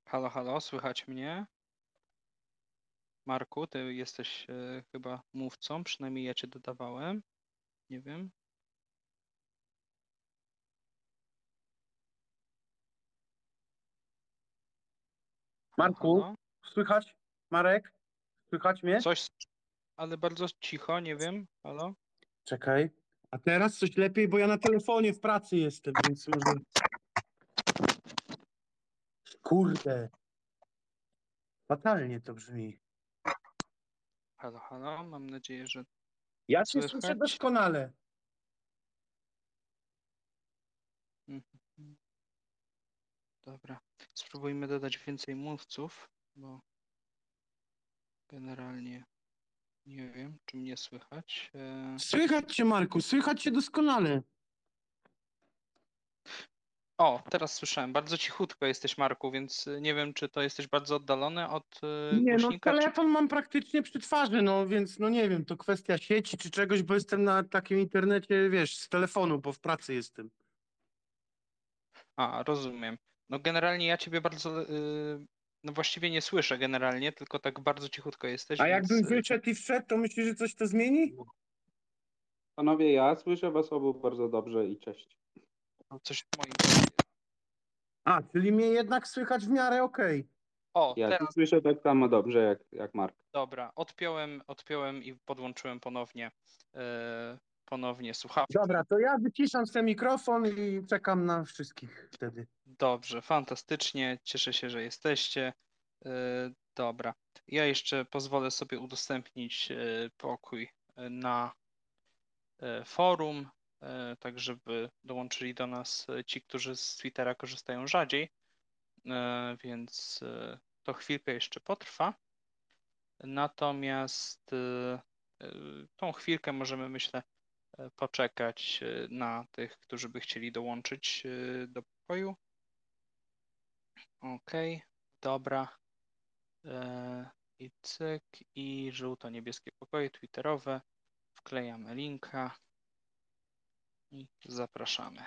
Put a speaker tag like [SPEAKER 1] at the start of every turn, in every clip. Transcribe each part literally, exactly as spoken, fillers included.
[SPEAKER 1] Halo, halo, słychać mnie? Marku, ty jesteś e, chyba mówcą, przynajmniej ja cię dodawałem. Nie wiem. Halo,
[SPEAKER 2] Marku,
[SPEAKER 1] halo.
[SPEAKER 2] słychać? Marek, słychać mnie?
[SPEAKER 1] Coś, ale bardzo cicho, nie wiem. Halo?
[SPEAKER 2] Czekaj. A teraz coś lepiej, bo ja na telefonie w pracy jestem, więc może... Kurde, fatalnie to brzmi.
[SPEAKER 1] Halo, halo. Mam nadzieję, że
[SPEAKER 2] Ja cię słyszę
[SPEAKER 1] słychać.
[SPEAKER 2] doskonale.
[SPEAKER 1] Mhm. Dobra. Spróbujmy dodać więcej mówców, bo generalnie nie wiem, czy mnie słychać. E,
[SPEAKER 2] Słychać cię, Marku, słychać cię doskonale.
[SPEAKER 1] O, teraz słyszałem. Bardzo cichutko jesteś, Marku, więc e, nie wiem, czy to jesteś bardzo oddalony od e,
[SPEAKER 2] Nie, no
[SPEAKER 1] głośnika, czy...
[SPEAKER 2] telefon mam praktycznie przy twarzy, no więc no nie wiem, to kwestia sieci czy czegoś, bo jestem na takim internecie, wiesz, z telefonu, bo w pracy jestem.
[SPEAKER 1] A, rozumiem. No generalnie ja ciebie bardzo, yy, no właściwie nie słyszę generalnie, tylko tak bardzo cichutko jesteś,
[SPEAKER 2] A
[SPEAKER 1] więc
[SPEAKER 2] jakbym
[SPEAKER 1] yy,
[SPEAKER 2] wyszedł i wszedł, to myślisz, że coś to zmieni?
[SPEAKER 3] Panowie, ja słyszę was obu bardzo dobrze i cześć.
[SPEAKER 1] no coś w moim jest.
[SPEAKER 2] A, czyli mnie jednak słychać w miarę okej.
[SPEAKER 1] O,
[SPEAKER 3] Ja cię
[SPEAKER 1] teraz
[SPEAKER 3] słyszę tak samo dobrze jak, jak Mark.
[SPEAKER 1] dobra, odpiąłem, odpiąłem i podłączyłem ponownie, yy, ponownie słuchawki.
[SPEAKER 2] Dobra, to ja wyciszam sobie mikrofon i czekam na wszystkich wtedy.
[SPEAKER 1] Dobrze, fantastycznie, cieszę się, że jesteście. Yy, dobra, ja jeszcze pozwolę sobie udostępnić yy, pokój yy, na e, forum, e, tak żeby dołączyli do nas e, ci, którzy z Twittera korzystają rzadziej, e, więc e, to chwilkę jeszcze potrwa. Natomiast e, e, tą chwilkę możemy, myślę, e, poczekać e, na tych, którzy by chcieli dołączyć e, do pokoju. OK, dobra. E, I cyk, i żółto-niebieskie pokoje twitterowe. Wklejamy linka i zapraszamy.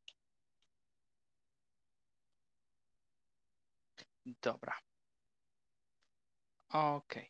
[SPEAKER 1] Dobra. OK.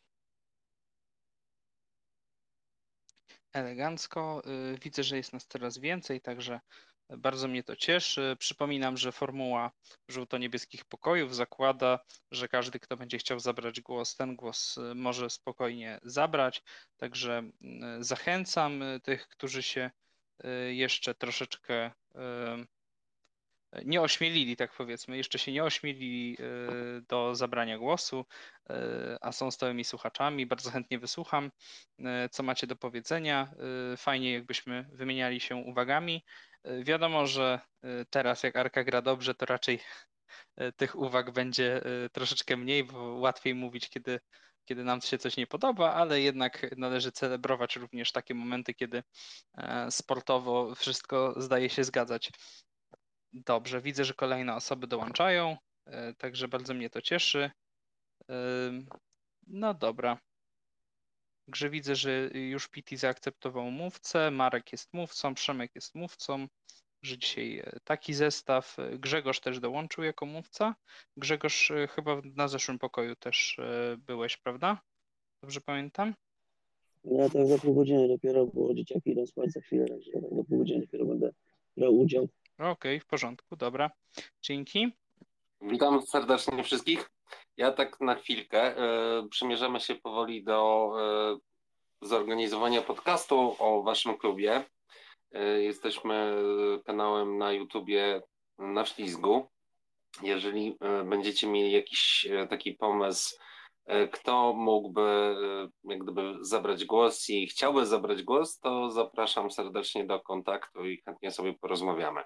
[SPEAKER 1] Elegancko. Y, Widzę, że jest nas coraz więcej, także bardzo mnie to cieszy. Przypominam, że formuła żółto-niebieskich pokojów zakłada, że każdy, kto będzie chciał zabrać głos, ten głos y, może spokojnie zabrać. Także y, zachęcam y, tych, którzy się y, jeszcze troszeczkę y, nie ośmielili, tak powiedzmy, jeszcze się nie ośmielili y, do zabrania głosu, y, a są stałymi słuchaczami. Bardzo chętnie wysłucham, y, co macie do powiedzenia. Y, Fajnie, jakbyśmy wymieniali się uwagami. Y, Wiadomo, że y, teraz, jak Arka gra dobrze, to raczej y, tych uwag będzie y, troszeczkę mniej, bo łatwiej mówić, kiedy, kiedy nam się coś nie podoba, ale jednak należy celebrować również takie momenty, kiedy e, sportowo wszystko zdaje się zgadzać. Dobrze, widzę, że kolejne osoby dołączają, e, także bardzo mnie to cieszy. Ym, No dobra, także widzę, że już P T zaakceptował mówcę, Marek jest mówcą, Przemek jest mówcą, że dzisiaj e, taki zestaw. E, Grzegorz też dołączył jako mówca. Grzegorz, e, chyba na zeszłym pokoju też e, byłeś, prawda? Dobrze pamiętam?
[SPEAKER 4] Ja tak za pół godziny dopiero, bo dzieciaki idą spać za chwilę, także ja tak za pół godziny dopiero będę brał udział.
[SPEAKER 1] Okej, w porządku, dobra. Dzięki.
[SPEAKER 5] Witam serdecznie wszystkich. Ja tak na chwilkę e, przymierzamy się powoli do e, zorganizowania podcastu o waszym klubie. E, jesteśmy kanałem na YouTubie Na Ślizgu. Jeżeli e, będziecie mieli jakiś e, taki pomysł, e, kto mógłby e, jak gdyby zabrać głos i chciałby zabrać głos, to zapraszam serdecznie do kontaktu i chętnie sobie porozmawiamy.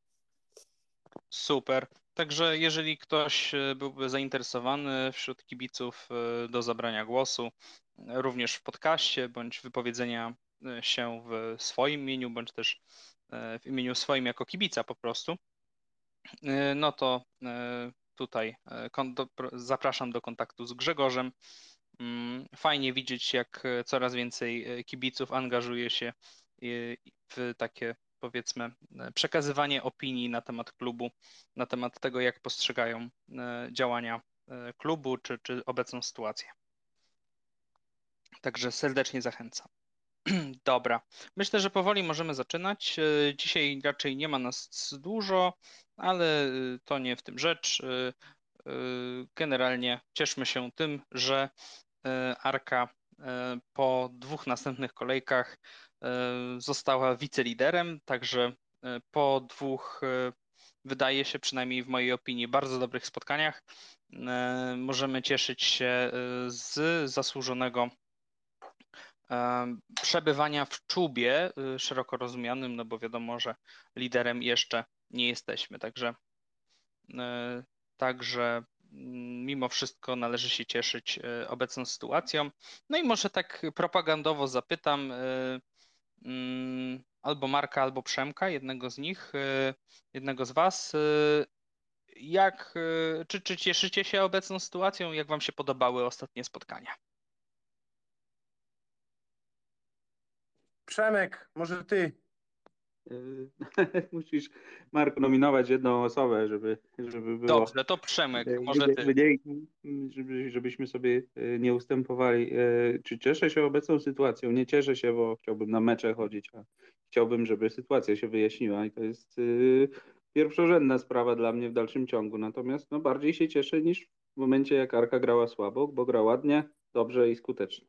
[SPEAKER 1] Super. Także jeżeli ktoś e, byłby zainteresowany wśród kibiców e, do zabrania głosu, e, również w podcaście, bądź wypowiedzenia e, się w swoim imieniu, bądź też e, w imieniu swoim jako kibica po prostu, e, no to e, tutaj e, kon- do, pro- zapraszam do kontaktu z Grzegorzem. Mm, Fajnie widzieć, jak e, coraz więcej e, kibiców angażuje się e, w takie, powiedzmy, e, przekazywanie opinii na temat klubu, na temat tego, jak postrzegają e, działania klubu czy, czy obecną sytuację. Także serdecznie zachęcam. Dobra, myślę, że powoli możemy zaczynać. Dzisiaj raczej nie ma nas dużo, ale to nie w tym rzecz. Generalnie cieszmy się tym, że Arka po dwóch następnych kolejkach została wiceliderem, także po dwóch, wydaje się, przynajmniej w mojej opinii, bardzo dobrych spotkaniach możemy cieszyć się z zasłużonego przebywania w czubie szeroko rozumianym, no bo wiadomo, że liderem jeszcze nie jesteśmy, także także mimo wszystko należy się cieszyć obecną sytuacją. No i może tak propagandowo zapytam albo Marka, albo Przemka, jednego z nich, jednego z was, jak, czy, czy cieszycie się obecną sytuacją? Jak wam się podobały ostatnie spotkania?
[SPEAKER 2] Przemek, może ty?
[SPEAKER 3] Yy, Musisz, Marku, nominować jedną osobę, żeby, żeby było.
[SPEAKER 1] Dobrze, to Przemek,
[SPEAKER 3] Yy,
[SPEAKER 1] może ty.
[SPEAKER 3] Wydzieli, żeby, żebyśmy sobie yy, nie ustępowali. Yy, Czy cieszę się obecną sytuacją? Nie cieszę się, bo chciałbym na mecze chodzić, a chciałbym, żeby sytuacja się wyjaśniła i to jest yy, pierwszorzędna sprawa dla mnie w dalszym ciągu. Natomiast no, bardziej się cieszę niż w momencie, jak Arka grała słabo, bo gra ładnie, dobrze i skutecznie.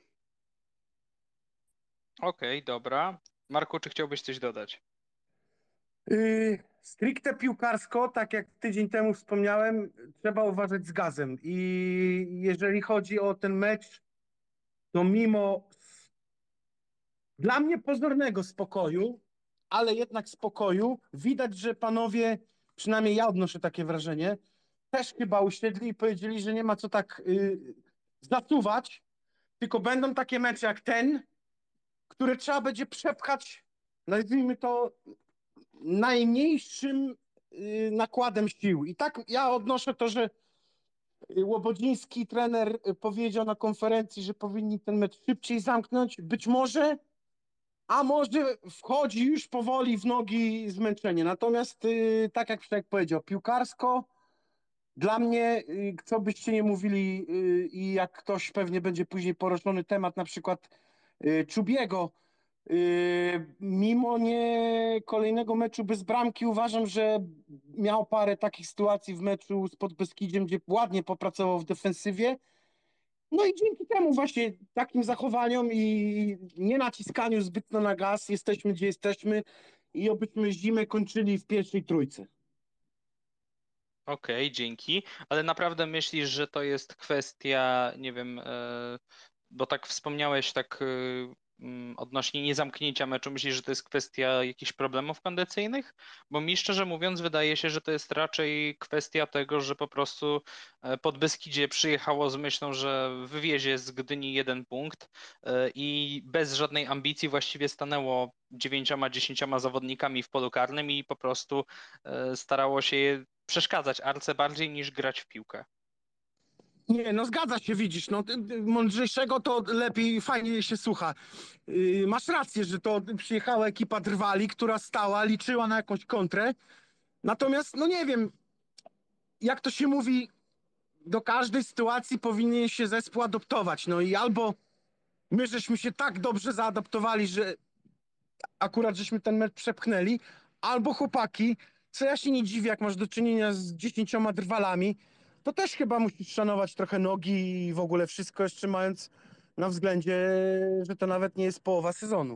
[SPEAKER 1] Okej, okay, dobra. Marku, czy chciałbyś coś dodać?
[SPEAKER 2] Yy, stricte piłkarsko, tak jak tydzień temu wspomniałem, trzeba uważać z gazem. I jeżeli chodzi o ten mecz, to mimo dla mnie pozornego spokoju, ale jednak spokoju, widać, że panowie, przynajmniej ja odnoszę takie wrażenie, też chyba usiedli i powiedzieli, że nie ma co tak yy, zasuwać, tylko będą takie mecze jak ten, które trzeba będzie przepchać, nazwijmy to, najmniejszym y, nakładem sił. I tak ja odnoszę to, że łobodziński trener powiedział na konferencji, że powinni ten mecz szybciej zamknąć. Być może, a może wchodzi już powoli w nogi zmęczenie. Natomiast y, tak jak Przek powiedział, piłkarsko dla mnie, y, co byście nie mówili y, i jak ktoś pewnie będzie później poruszony temat na przykład y, Czubiego, Yy, mimo nie kolejnego meczu bez bramki, uważam, że miał parę takich sytuacji w meczu z Podbeskidziem, gdzie ładnie popracował w defensywie. No i dzięki temu właśnie takim zachowaniom i nie naciskaniu zbytnio na gaz jesteśmy, gdzie jesteśmy i obyśmy zimę kończyli w pierwszej trójce.
[SPEAKER 1] Okej, okay, dzięki. Ale naprawdę myślisz, że to jest kwestia, nie wiem, bo tak wspomniałeś tak odnośnie niezamknięcia meczu, myślisz, że to jest kwestia jakichś problemów kondycyjnych? Bo mi szczerze mówiąc wydaje się, że to jest raczej kwestia tego, że po prostu Podbeskidzie przyjechało z myślą, że wywiezie z Gdyni jeden punkt i bez żadnej ambicji właściwie stanęło dziewięcioma, dziesięcioma zawodnikami w polu karnym i po prostu starało się przeszkadzać Arce bardziej niż grać w piłkę.
[SPEAKER 2] Nie, no zgadza się, widzisz, no mądrzejszego to lepiej, fajnie się słucha. Yy, masz rację, że to przyjechała ekipa drwali, która stała, liczyła na jakąś kontrę. Natomiast, no nie wiem, jak to się mówi, do każdej sytuacji powinien się zespół adoptować. No i albo my żeśmy się tak dobrze zaadaptowali, że akurat żeśmy ten mecz przepchnęli, albo chłopaki, co ja się nie dziwię, jak masz do czynienia z dziesięcioma drwalami, to też chyba musisz szanować trochę nogi i w ogóle wszystko, jeszcze mając na względzie, że to nawet nie jest połowa sezonu.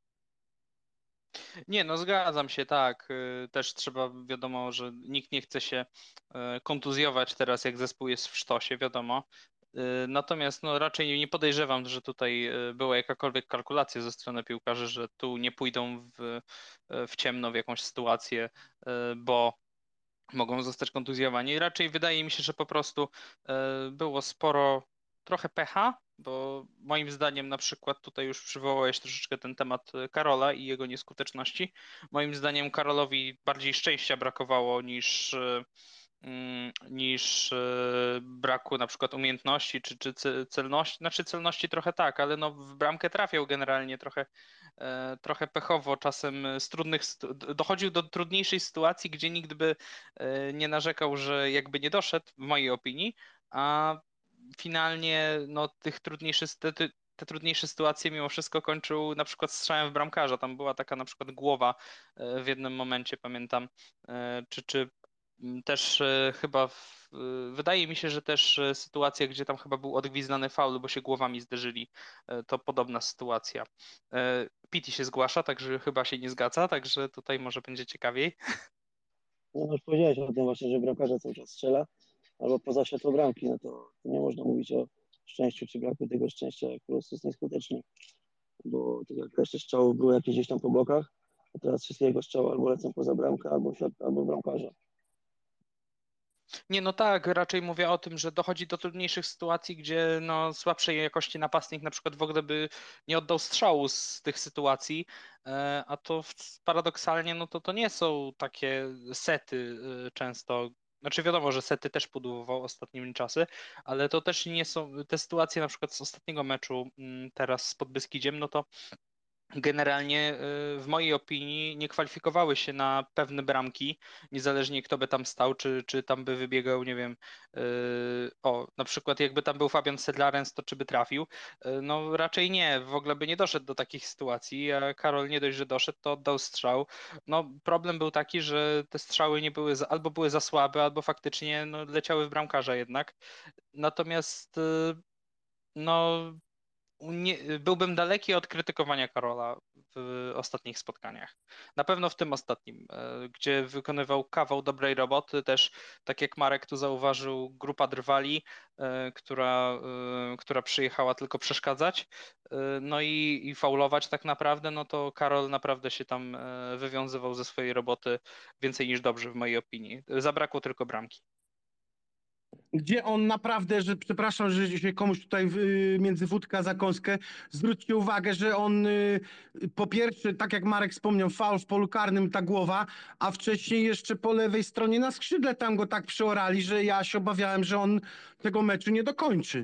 [SPEAKER 1] Nie, no zgadzam się, tak. Też trzeba, wiadomo, że nikt nie chce się kontuzjować teraz, jak zespół jest w sztosie, wiadomo. Natomiast no, raczej nie podejrzewam, że tutaj była jakakolwiek kalkulacja ze strony piłkarzy, że tu nie pójdą w, w ciemno w jakąś sytuację, bo mogą zostać kontuzjowani. Raczej wydaje mi się, że po prostu było sporo, trochę pecha, bo moim zdaniem na przykład tutaj już przywołałeś troszeczkę ten temat Karola i jego nieskuteczności. Moim zdaniem Karolowi bardziej szczęścia brakowało niż, mm, niż e, braku na przykład umiejętności czy, czy ce- celności. Znaczy celności trochę tak, ale no w bramkę trafiał generalnie trochę, e, trochę pechowo, czasem z trudnych, stu- dochodził do trudniejszej sytuacji, gdzie nikt by e, nie narzekał, że jakby nie doszedł, w mojej opinii, a finalnie no tych trudniejszych, te, te te trudniejsze sytuacje mimo wszystko kończył na przykład strzałem w bramkarza. Tam była taka na przykład głowa e, w jednym momencie, pamiętam, e, czy, czy mm, też e, chyba w, e, wydaje mi się, że też e, sytuacja, gdzie tam chyba był odgwizdany faul, bo się głowami zderzyli, e, to podobna sytuacja. E, Pity się zgłasza, także chyba się nie zgadza, także tutaj może będzie ciekawiej.
[SPEAKER 4] No już powiedziałeś o tym właśnie, że bramkarza cały czas strzela, albo poza światło bramki, no to, to nie można mówić o szczęściu czy braku tego szczęścia, jak po prostu jest nieskuteczny, bo tak jak resztę strzałów były jakieś gdzieś tam po bokach, a teraz wszystkie jego strzały albo lecą poza bramkę, albo, w świat, albo bramkarza.
[SPEAKER 1] Nie, no tak, raczej mówię o tym, że dochodzi do trudniejszych sytuacji, gdzie no, słabszej jakości napastnik na przykład w ogóle by nie oddał strzału z tych sytuacji, e, a to w- paradoksalnie no to, to nie są takie sety e, często. Znaczy wiadomo, że sety też budował ostatnimi czasy, ale to też nie są te sytuacje na przykład z ostatniego meczu mm, teraz z Podbeskidziem, no to generalnie y, w mojej opinii nie kwalifikowały się na pewne bramki, niezależnie kto by tam stał, czy, czy tam by wybiegał, nie wiem, y, o, na przykład jakby tam był Fabian Sedlarens, to czy by trafił? Y, No raczej nie, w ogóle by nie doszedł do takich sytuacji, a Karol nie dość, że doszedł, to oddał strzał. No problem był taki, że te strzały nie były, za, albo były za słabe, albo faktycznie no, leciały w bramkarza jednak. Natomiast y, no nie, byłbym daleki od krytykowania Karola w ostatnich spotkaniach. Na pewno w tym ostatnim, e, gdzie wykonywał kawał dobrej roboty, też tak jak Marek tu zauważył, grupa drwali, e, która, e, która przyjechała tylko przeszkadzać, e, no i, i faulować tak naprawdę, no to Karol naprawdę się tam e, wywiązywał ze swojej roboty więcej niż dobrze w mojej opinii. Zabrakło tylko bramki.
[SPEAKER 2] Gdzie on naprawdę, że przepraszam, że się komuś tutaj y, między wódkę a zakąskę, zwróćcie uwagę, że on y, po pierwsze, tak jak Marek wspomniał, faul w polu karnym, ta głowa, a wcześniej jeszcze po lewej stronie na skrzydle tam go tak przeorali, że ja się obawiałem, że on tego meczu nie dokończy.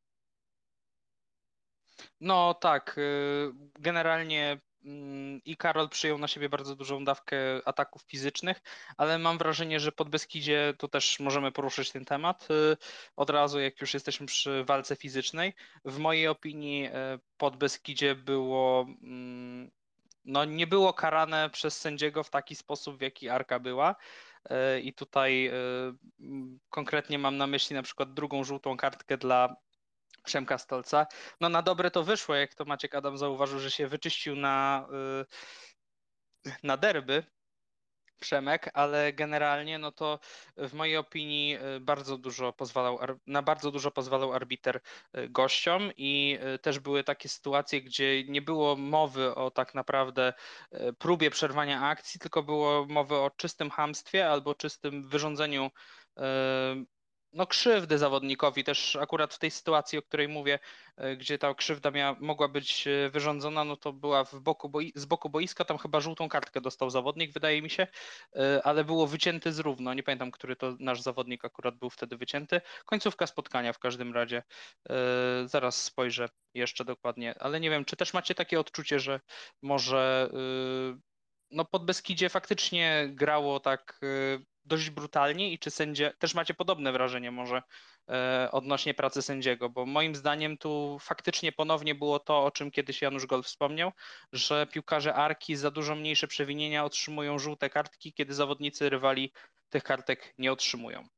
[SPEAKER 1] No tak, y, generalnie mm, i Karol przyjął na siebie bardzo dużą dawkę ataków fizycznych, ale mam wrażenie, że pod Beskidzie to też możemy poruszyć ten temat y, od razu, jak już jesteśmy przy walce fizycznej. W mojej opinii y, pod Beskidzie było, mm, no nie było karane przez sędziego w taki sposób, w jaki Arka była. Y, I tutaj y, mm, konkretnie mam na myśli na przykład drugą żółtą kartkę dla Przemka Stolca. No na dobre to wyszło, jak to Maciek Adam zauważył, że się wyczyścił na, y, na derby Przemek, ale generalnie no to w mojej opinii y, bardzo dużo pozwalał, ar- na bardzo dużo pozwalał arbiter y, gościom i y, też były takie sytuacje, gdzie nie było mowy o tak naprawdę y, próbie przerwania akcji, tylko było mowy o czystym chamstwie albo czystym wyrządzeniu y, no krzywdy zawodnikowi. Też akurat w tej sytuacji, o której mówię, y, gdzie ta krzywda miała, mogła być y, wyrządzona, no to była w boku boi- z boku boiska, tam chyba żółtą kartkę dostał zawodnik, wydaje mi się, e, ale było wycięty z równo. Nie pamiętam, który to nasz zawodnik akurat był wtedy wycięty. Końcówka spotkania w każdym razie. E, Zaraz spojrzę jeszcze dokładnie, ale nie wiem, czy też macie takie odczucie, że może e, no pod Beskidzie faktycznie grało tak e, dość brutalnie i czy sędzia, też macie podobne wrażenie może e, odnośnie pracy sędziego, bo moim zdaniem tu faktycznie ponownie było to, o czym kiedyś Janusz Gol wspomniał, że piłkarze Arki za dużo mniejsze przewinienia otrzymują żółte kartki, kiedy zawodnicy rywali tych kartek nie otrzymują.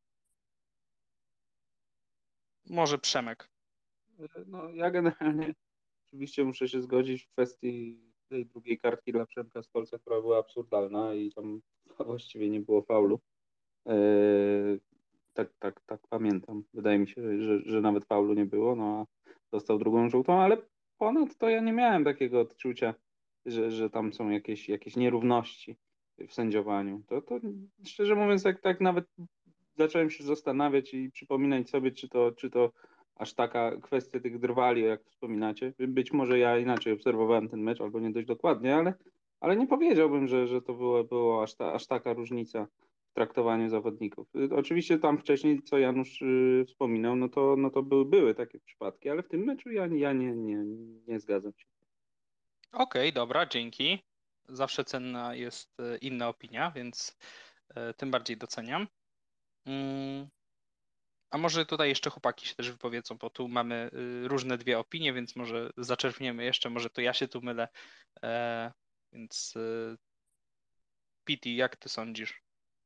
[SPEAKER 1] Może Przemek.
[SPEAKER 3] No, ja generalnie oczywiście muszę się zgodzić w kwestii tej drugiej kartki dla Przemka Stolca, która była absurdalna i tam właściwie nie było faulu. Eee, tak, tak, tak pamiętam. Wydaje mi się, że, że nawet faulu nie było, no a dostał drugą żółtą, ale ponad to ja nie miałem takiego odczucia, że, że tam są jakieś, jakieś nierówności w sędziowaniu. To, to szczerze mówiąc, tak, tak nawet zacząłem się zastanawiać i przypominać sobie, czy to, czy to aż taka kwestia tych drwali, jak wspominacie. Być może ja inaczej obserwowałem ten mecz, albo nie dość dokładnie, ale, ale nie powiedziałbym, że, że to było, było aż, ta, aż taka różnica w traktowaniu zawodników. Y, Oczywiście tam wcześniej, co Janusz y, wspominał, no to, no to były, były takie przypadki, ale w tym meczu ja, ja nie, nie, nie zgadzam się.
[SPEAKER 1] Okej, dobra, dzięki. Zawsze cenna jest e, inna opinia, więc e, tym bardziej doceniam. Mm, A może tutaj jeszcze chłopaki się też wypowiedzą, bo tu mamy y, różne dwie opinie, więc może zaczerpniemy jeszcze, może to ja się tu mylę. E, Więc y, Piti, jak ty sądzisz?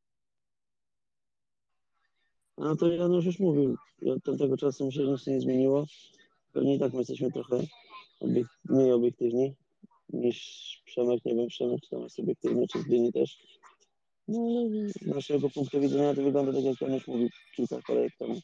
[SPEAKER 4] No to Janusz już mówił, i od tamtego czasu mi się nic nie zmieniło. Pewnie i tak my jesteśmy trochę obiek mniej obiektywni niż Przemek. Nie wiem, Przemek, czy tam jest obiektywny, czy Zbyni też. No ale z naszego punktu widzenia to wygląda tak, jak Janusz mówił kilka kolejek temu.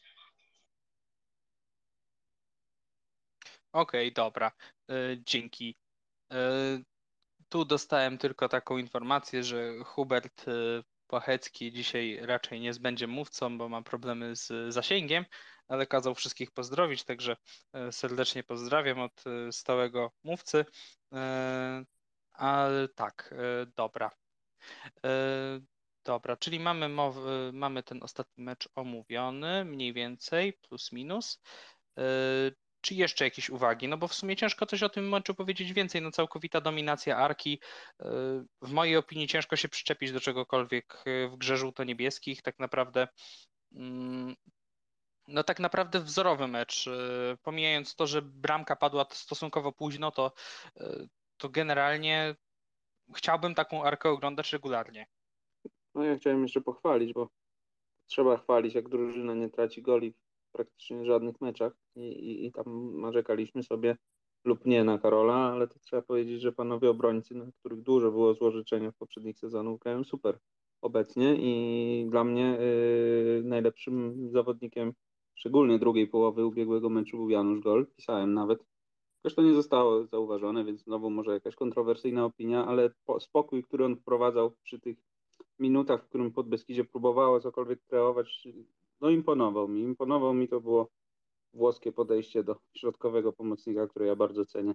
[SPEAKER 1] Okej, dobra, y, dzięki. Y, Tu dostałem tylko taką informację, że Hubert y, Płachecki dzisiaj raczej nie będzie mówcą, bo ma problemy z zasięgiem, ale kazał wszystkich pozdrowić, także y, serdecznie pozdrawiam od y, stałego mówcy. Y, Ale tak, y, dobra. Y, Dobra, czyli mamy, mow, y, mamy ten ostatni mecz omówiony, mniej więcej, plus minus. Y, Czy jeszcze jakieś uwagi? No bo w sumie ciężko coś o tym meczu powiedzieć więcej. No całkowita dominacja Arki. Y, W mojej opinii ciężko się przyczepić do czegokolwiek y, w grze żółto-niebieskich. Tak naprawdę, mm, no tak naprawdę wzorowy mecz. Y, Pomijając to, że bramka padła stosunkowo późno, to, y, to generalnie chciałbym taką Arkę oglądać regularnie.
[SPEAKER 3] No ja chciałem jeszcze pochwalić, bo trzeba chwalić, jak drużyna nie traci goli w praktycznie żadnych meczach i, i, i tam narzekaliśmy sobie lub nie na Karola, ale to trzeba powiedzieć, że panowie obrońcy, na których dużo było złożyczenia w poprzednich sezonach, grają super obecnie i dla mnie y, najlepszym zawodnikiem, szczególnie drugiej połowy ubiegłego meczu, był Janusz Gol. Pisałem nawet. Zresztą nie zostało zauważone, więc znowu może jakaś kontrowersyjna opinia, ale po, spokój, który on wprowadzał przy tych minutach, w którym Podbeskidzie próbowało cokolwiek kreować, no imponował mi. Imponował mi, to było włoskie podejście do środkowego pomocnika, które ja bardzo cenię.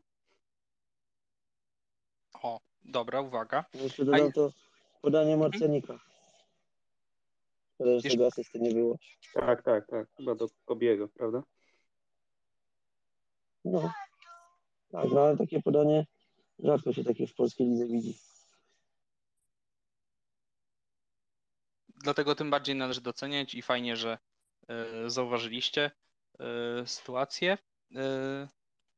[SPEAKER 1] O, dobra, uwaga.
[SPEAKER 4] Ja jeszcze
[SPEAKER 1] A,
[SPEAKER 4] dodam to podanie
[SPEAKER 1] mhm.
[SPEAKER 4] Marcenika. Szkoda, że tego asysty nie było.
[SPEAKER 3] Tak, tak, tak. Chyba do Kobiego, prawda?
[SPEAKER 4] No, tak, no ale takie podanie rzadko się takie w polskiej lidze widzi.
[SPEAKER 1] Dlatego tym bardziej należy doceniać i fajnie, że y, zauważyliście y, sytuację. Y,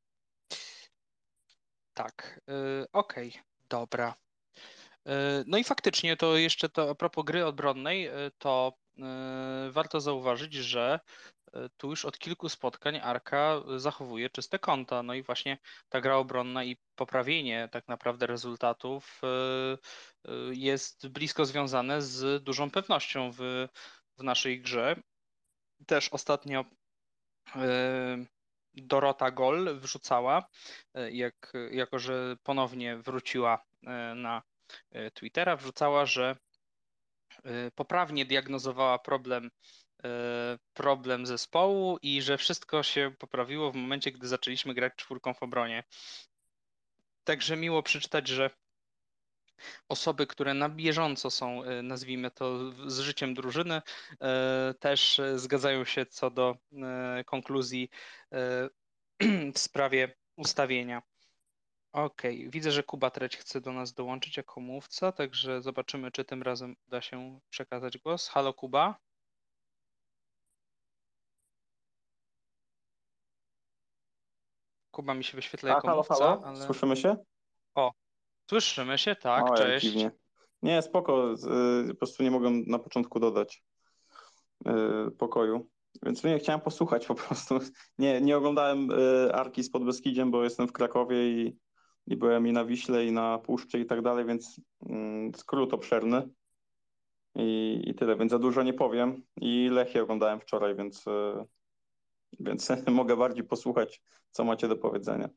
[SPEAKER 1] tak, y, okej, dobra. Y, no i faktycznie to jeszcze to a propos gry obronnej, y, to y, warto zauważyć, że y, tu już od kilku spotkań Arka zachowuje czyste konta. No i właśnie ta gra obronna i poprawienie tak naprawdę rezultatów y, y, jest blisko związane z dużą pewnością w, w naszej grze. Też ostatnio y, Dorota Gol wrzucała, y, jak, jako że ponownie wróciła y, na y, Twittera, wrzucała, że y, poprawnie diagnozowała problem, y, problem zespołu i że wszystko się poprawiło w momencie, gdy zaczęliśmy grać czwórką w obronie. Także miło przeczytać, że osoby, które na bieżąco są, y, nazwijmy to, w- z życiem drużyny, y, też y, zgadzają się co do y, konkluzji y, w sprawie ustawienia. Okej, widzę, że Kuba Treć chce do nas dołączyć jako mówca, także zobaczymy, czy tym razem uda się przekazać głos. Halo, Kuba? Kuba mi się wyświetla
[SPEAKER 6] A,
[SPEAKER 1] jako
[SPEAKER 6] halo,
[SPEAKER 1] mówca,
[SPEAKER 6] halo,
[SPEAKER 1] ale...
[SPEAKER 6] słyszymy się?
[SPEAKER 1] O, słyszymy się, tak,
[SPEAKER 6] O, jak
[SPEAKER 1] cześć.
[SPEAKER 6] dziwnie. Nie, spoko, z- y, po prostu nie mogłem na początku dodać y, pokoju, więc nie, chciałem posłuchać po prostu. Nie, nie oglądałem y, Arki z Podbeskidziem, bo jestem w Krakowie i, i byłem i na Wiśle, i na Puszczy i tak dalej, więc mm, skrót obszerny i, i tyle, więc za dużo nie powiem. I Lechię oglądałem wczoraj, więc, y, więc mogę bardziej posłuchać, co macie do powiedzenia.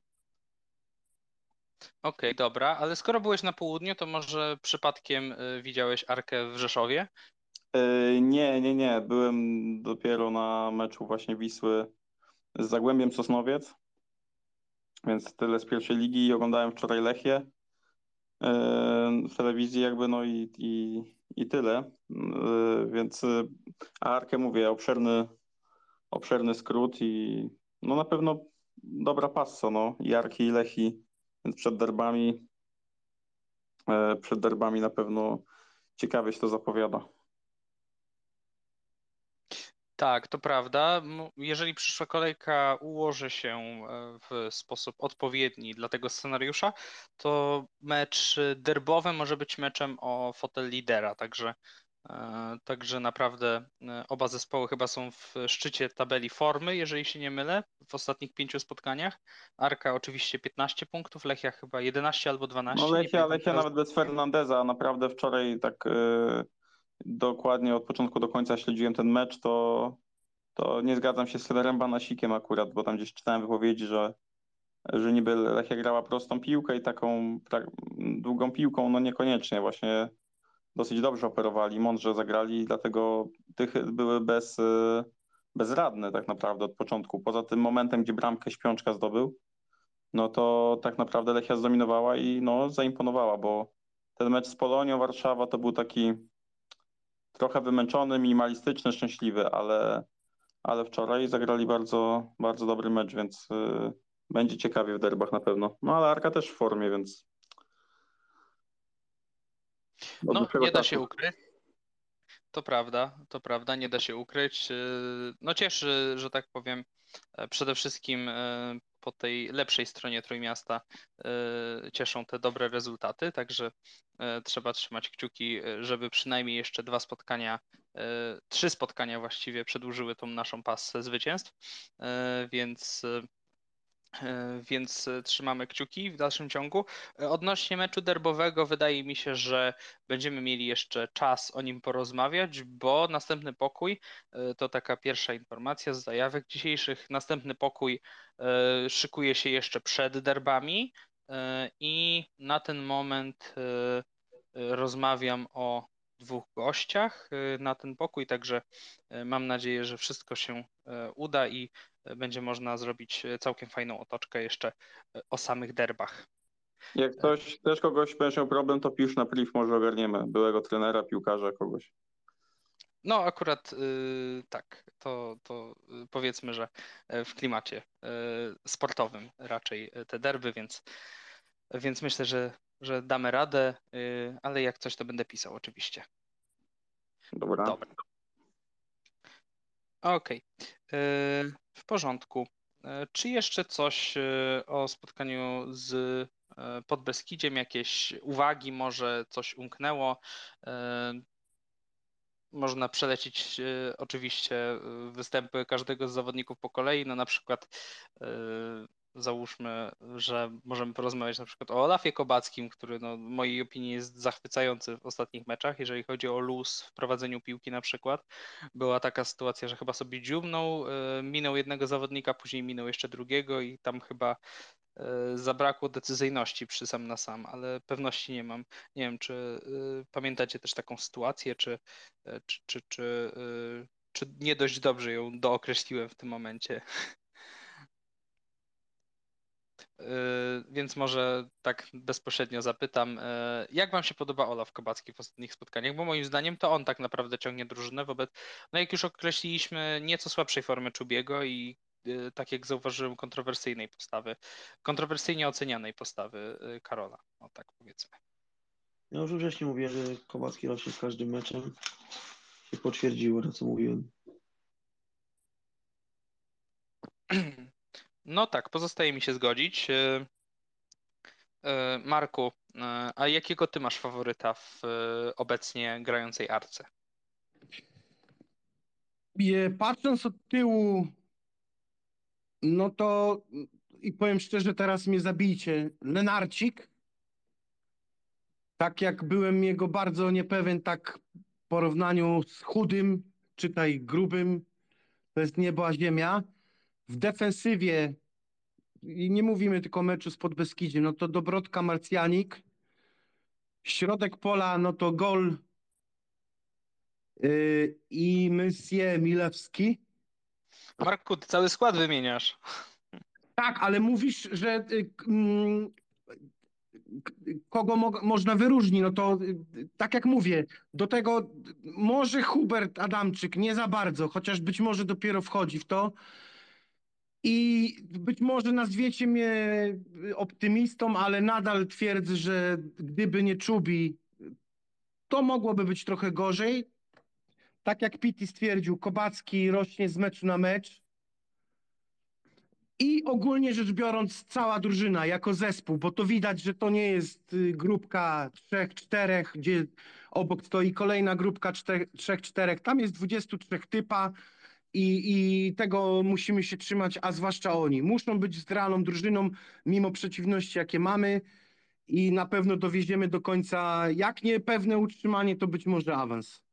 [SPEAKER 1] Okej, dobra, ale skoro byłeś na południu, to może przypadkiem y, widziałeś Arkę w Rzeszowie?
[SPEAKER 6] Yy, Nie, nie, nie. Byłem dopiero na meczu właśnie Wisły z Zagłębiem Sosnowiec, więc tyle z pierwszej ligi i oglądałem wczoraj Lechię yy, w telewizji jakby, no i, i, i tyle. Yy, Więc yy, a Arkę mówię, obszerny, obszerny skrót i no na pewno dobra passa, no. I Arki, i Lechi, więc przed derbami, yy, przed derbami na pewno ciekawie się to zapowiada.
[SPEAKER 1] Tak, to prawda. M- Jeżeli przyszła kolejka ułoży się e, w sposób odpowiedni dla tego scenariusza, to mecz derbowy może być meczem o fotel lidera, także, e, także naprawdę e, oba zespoły chyba są w szczycie tabeli formy, jeżeli się nie mylę, w ostatnich pięciu spotkaniach. Arka oczywiście piętnaście punktów, Lechia chyba jedenaście albo
[SPEAKER 6] No
[SPEAKER 1] dwanaście, nie
[SPEAKER 6] Lechia,
[SPEAKER 1] pamiętam
[SPEAKER 6] Lechia
[SPEAKER 1] teraz.
[SPEAKER 6] nawet bez Fernandeza, naprawdę wczoraj tak yy, dokładnie od początku do końca śledziłem ten mecz, to, to nie zgadzam się z Helerem Banasikiem akurat, bo tam gdzieś czytałem wypowiedzi, że, że niby Lechia grała prostą piłkę i taką pra- długą piłką, no niekoniecznie, właśnie dosyć dobrze operowali, mądrze zagrali, dlatego tych były bez, yy, bezradne tak naprawdę od początku. Poza tym momentem, gdzie bramkę Śpiączka zdobył, no to tak naprawdę Lechia zdominowała i no zaimponowała, bo ten mecz z Polonią Warszawa to był taki trochę wymęczony, minimalistyczny, szczęśliwy, ale, ale wczoraj zagrali bardzo, bardzo dobry mecz, więc y, będzie ciekawie w derbach na pewno. No ale Arka też w formie, więc od
[SPEAKER 1] No,
[SPEAKER 6] dłuższego
[SPEAKER 1] nie da
[SPEAKER 6] czasu.
[SPEAKER 1] się ukryć. To prawda, to prawda, nie da się ukryć. Yy, No cieszy, że tak powiem, e, przede wszystkim e, po tej lepszej stronie Trójmiasta e, cieszą te dobre rezultaty, także e, trzeba trzymać kciuki, e, żeby przynajmniej jeszcze dwa spotkania, e, trzy spotkania właściwie przedłużyły tą naszą passę zwycięstw, E, więc e, E, Więc e, trzymamy kciuki w dalszym ciągu. E, Odnośnie meczu derbowego, wydaje mi się, że będziemy mieli jeszcze czas o nim porozmawiać, bo następny pokój e, to taka pierwsza informacja z zajawek dzisiejszych. Następny pokój e, szykuje się jeszcze przed derbami e, i na ten moment e, e, rozmawiam o dwóch gościach e, na ten pokój, także e, mam nadzieję, że wszystko się e, uda i e, będzie można zrobić e, całkiem fajną otoczkę jeszcze e, o samych derbach.
[SPEAKER 6] Jak
[SPEAKER 1] E,
[SPEAKER 6] ktoś też kogoś będzie miał problem, to pisz na priv, może ogarniemy. Byłego trenera, piłkarza, kogoś.
[SPEAKER 1] No akurat y, tak, to, to y, powiedzmy, że e, w klimacie y, sportowym raczej e, te derby, więc, więc myślę, że, że damy radę, y, ale jak coś to będę pisał oczywiście.
[SPEAKER 6] Dobra.
[SPEAKER 1] Dobra. Okej, e, w porządku. E, Czy jeszcze coś e, o spotkaniu z e, Podbeskidziem, jakieś uwagi, może coś umknęło? E, Można przelecić e, oczywiście e, występy każdego z zawodników po kolei, no na przykład e, załóżmy, że możemy porozmawiać na przykład o Olafie Kobackim, który no, w mojej opinii jest zachwycający w ostatnich meczach, jeżeli chodzi o luz w prowadzeniu piłki na przykład. Była taka sytuacja, że chyba sobie dziubnął, e, minął jednego zawodnika, później minął jeszcze drugiego i tam chyba e, zabrakło decyzyjności przy sam na sam, ale pewności nie mam. Nie wiem, czy e, pamiętacie też taką sytuację, czy, e, czy, czy, czy, e, czy nie dość dobrze ją dookreśliłem w tym momencie. E, Więc może tak bezpośrednio zapytam, e, jak wam się podoba Olaf Kobacki w ostatnich spotkaniach? Bo moim zdaniem to on tak naprawdę ciągnie drużynę wobec, no jak już określiliśmy, nieco słabszej formy Czubiego i e, tak jak zauważyłem, kontrowersyjnej postawy, kontrowersyjnie ocenianej postawy e, Karola. O tak powiedzmy.
[SPEAKER 4] Ja już wcześniej mówiłem, że Kowalski rośnie z każdym meczem. Się potwierdziło to, co mówiłem.
[SPEAKER 1] No tak, pozostaje mi się zgodzić. E, e, Marku, e, a jakiego ty masz faworyta w e, obecnie grającej Arce?
[SPEAKER 2] Je, patrząc od tyłu, no to i powiem szczerze, teraz mnie zabijcie. Lenarcik, tak jak byłem jego bardzo niepewien, tak w porównaniu z chudym, czytaj grubym, to jest niebo a ziemia. W defensywie, i nie mówimy tylko o meczu z Podbeskidziem, no to Dobrodka Marcjanik, środek pola, no to Gol yy, i Monsieur Milewski.
[SPEAKER 1] Marku, ty cały skład wymieniasz.
[SPEAKER 2] Tak, ale mówisz, że y, mm, kogo mo można wyróżnić, no to y, tak jak mówię, do tego może Hubert Adamczyk nie za bardzo, chociaż być może dopiero wchodzi w to i być może nazwiecie mnie optymistą, ale nadal twierdzę, że gdyby nie Czubi, to mogłoby być trochę gorzej. Tak jak Pity stwierdził, Kobacki rośnie z meczu na mecz. I ogólnie rzecz biorąc, cała drużyna jako zespół, bo to widać, że to nie jest y, grupka trzech, czterech, gdzie obok stoi kolejna grupka czterech, trzech, czterech. Tam jest dwudziestu trzech typa i, i tego musimy się trzymać, a zwłaszcza oni. Muszą być zgraną drużyną, mimo przeciwności, jakie mamy i na pewno dowieziemy do końca, jak nie pewne utrzymanie, to być może awans.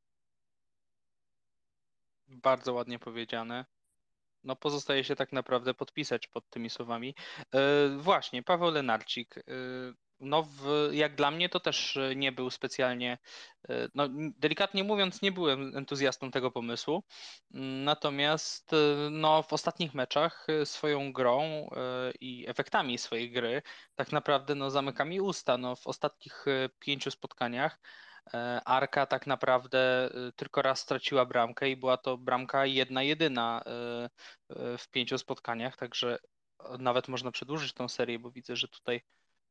[SPEAKER 1] Bardzo ładnie powiedziane. No pozostaje się tak naprawdę podpisać pod tymi słowami. E, właśnie, Paweł Lenarcik. E, no w, jak dla mnie to też nie był specjalnie, e, no delikatnie mówiąc, nie byłem entuzjastą tego pomysłu. Mm, Natomiast e, no w ostatnich meczach e, swoją grą e, i efektami swojej gry tak naprawdę no zamyka mi usta. No w ostatnich e, pięciu spotkaniach E, Arka tak naprawdę e, tylko raz straciła bramkę i była to bramka jedna jedyna e, e, w pięciu spotkaniach, także nawet można przedłużyć tą serię, bo widzę, że tutaj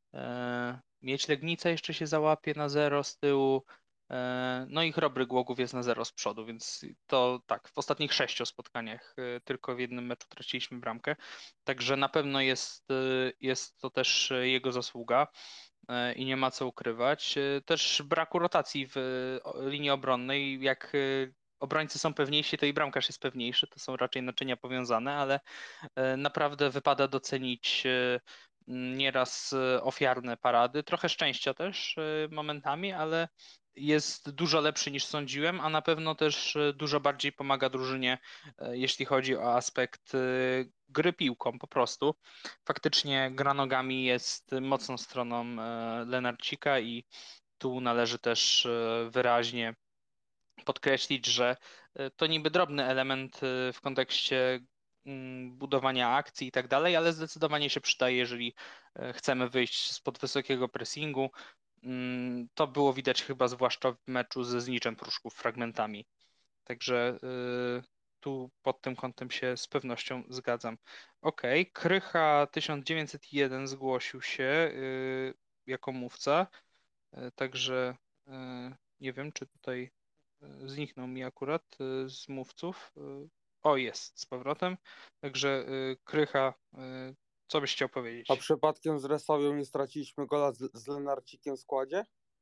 [SPEAKER 1] e, Miedź Legnica jeszcze się załapie na zero z tyłu, e, no i Chrobry Głogów jest na zero z przodu, więc to tak, w ostatnich sześciu spotkaniach e, tylko w jednym meczu traciliśmy bramkę, także na pewno jest, e, jest to też jego zasługa e, i nie ma co ukrywać. E, Też braku rotacji w e, linii obronnej, jak e, obrońcy są pewniejsi, to i bramkarz jest pewniejszy, to są raczej naczynia powiązane, ale e, naprawdę wypada docenić e, nieraz e, ofiarne parady, trochę szczęścia też e, momentami, ale jest dużo lepszy niż sądziłem, a na pewno też e, dużo bardziej pomaga drużynie, e, jeśli chodzi o aspekt e, gry piłką po prostu. Faktycznie gra nogami jest mocną stroną e, Lenarcika i tu należy też e, wyraźnie podkreślić, że e, to niby drobny element e, w kontekście mm, budowania akcji i tak dalej, ale zdecydowanie się przydaje, jeżeli e, chcemy wyjść spod wysokiego pressingu. Mm, To było widać chyba zwłaszcza w meczu ze Zniczem Pruszków fragmentami. Także y, tu pod tym kątem się z pewnością zgadzam. Okej, Krycha tysiąc dziewięćset jeden zgłosił się y, jako mówca, y, także y, nie wiem, czy tutaj y, zniknął mi akurat y, z mówców. Y, O, jest z powrotem. Także y, Krycha, y, co byś chciał
[SPEAKER 7] A
[SPEAKER 1] powiedzieć?
[SPEAKER 7] przypadkiem z Resowią nie straciliśmy gola z, z Lenarcikiem w składzie?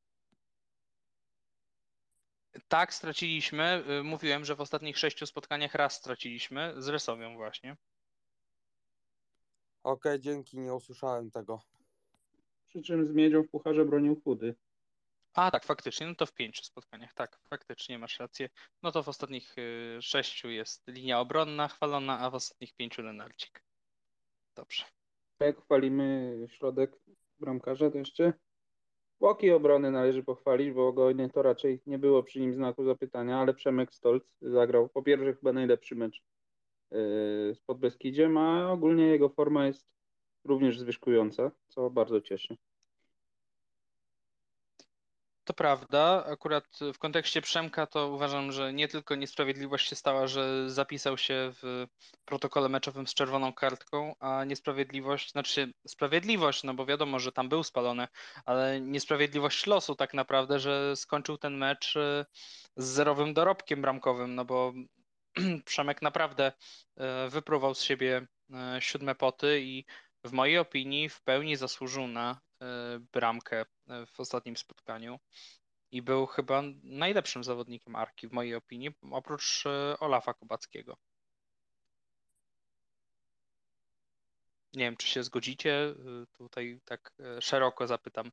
[SPEAKER 1] Tak, straciliśmy. Y, Mówiłem, że w ostatnich sześciu spotkaniach raz straciliśmy z Resowią właśnie.
[SPEAKER 7] Okej, dzięki, nie usłyszałem tego.
[SPEAKER 3] Przy czym z Miedzią w Pucharze bronił Chudy.
[SPEAKER 1] A tak, faktycznie, no to w pięciu spotkaniach, tak, faktycznie masz rację. No to w ostatnich y, sześciu jest linia obronna chwalona, a w ostatnich pięciu Lenarcik. Dobrze.
[SPEAKER 3] Jak chwalimy środek bramkarza, to jeszcze boki obrony należy pochwalić, bo ogólnie to raczej nie było przy nim znaku zapytania, ale Przemek Stolc zagrał po pierwsze chyba najlepszy mecz yy, z Podbeskidziem, a ogólnie jego forma jest również zwyżkująca, co bardzo cieszy.
[SPEAKER 1] To prawda, akurat w kontekście Przemka to uważam, że nie tylko niesprawiedliwość się stała, że zapisał się w protokole meczowym z czerwoną kartką, a niesprawiedliwość, znaczy sprawiedliwość, no bo wiadomo, że tam był spalony, ale niesprawiedliwość losu tak naprawdę, że skończył ten mecz y, z zerowym dorobkiem bramkowym, no bo Przemek naprawdę y, wypróbował z siebie y, siódme poty i w mojej opinii w pełni zasłużył na y, bramkę y, w ostatnim spotkaniu i był chyba najlepszym zawodnikiem Arki, w mojej opinii, oprócz e, Olafa Kubackiego. Nie wiem, czy się zgodzicie, e, tutaj tak e, szeroko zapytam.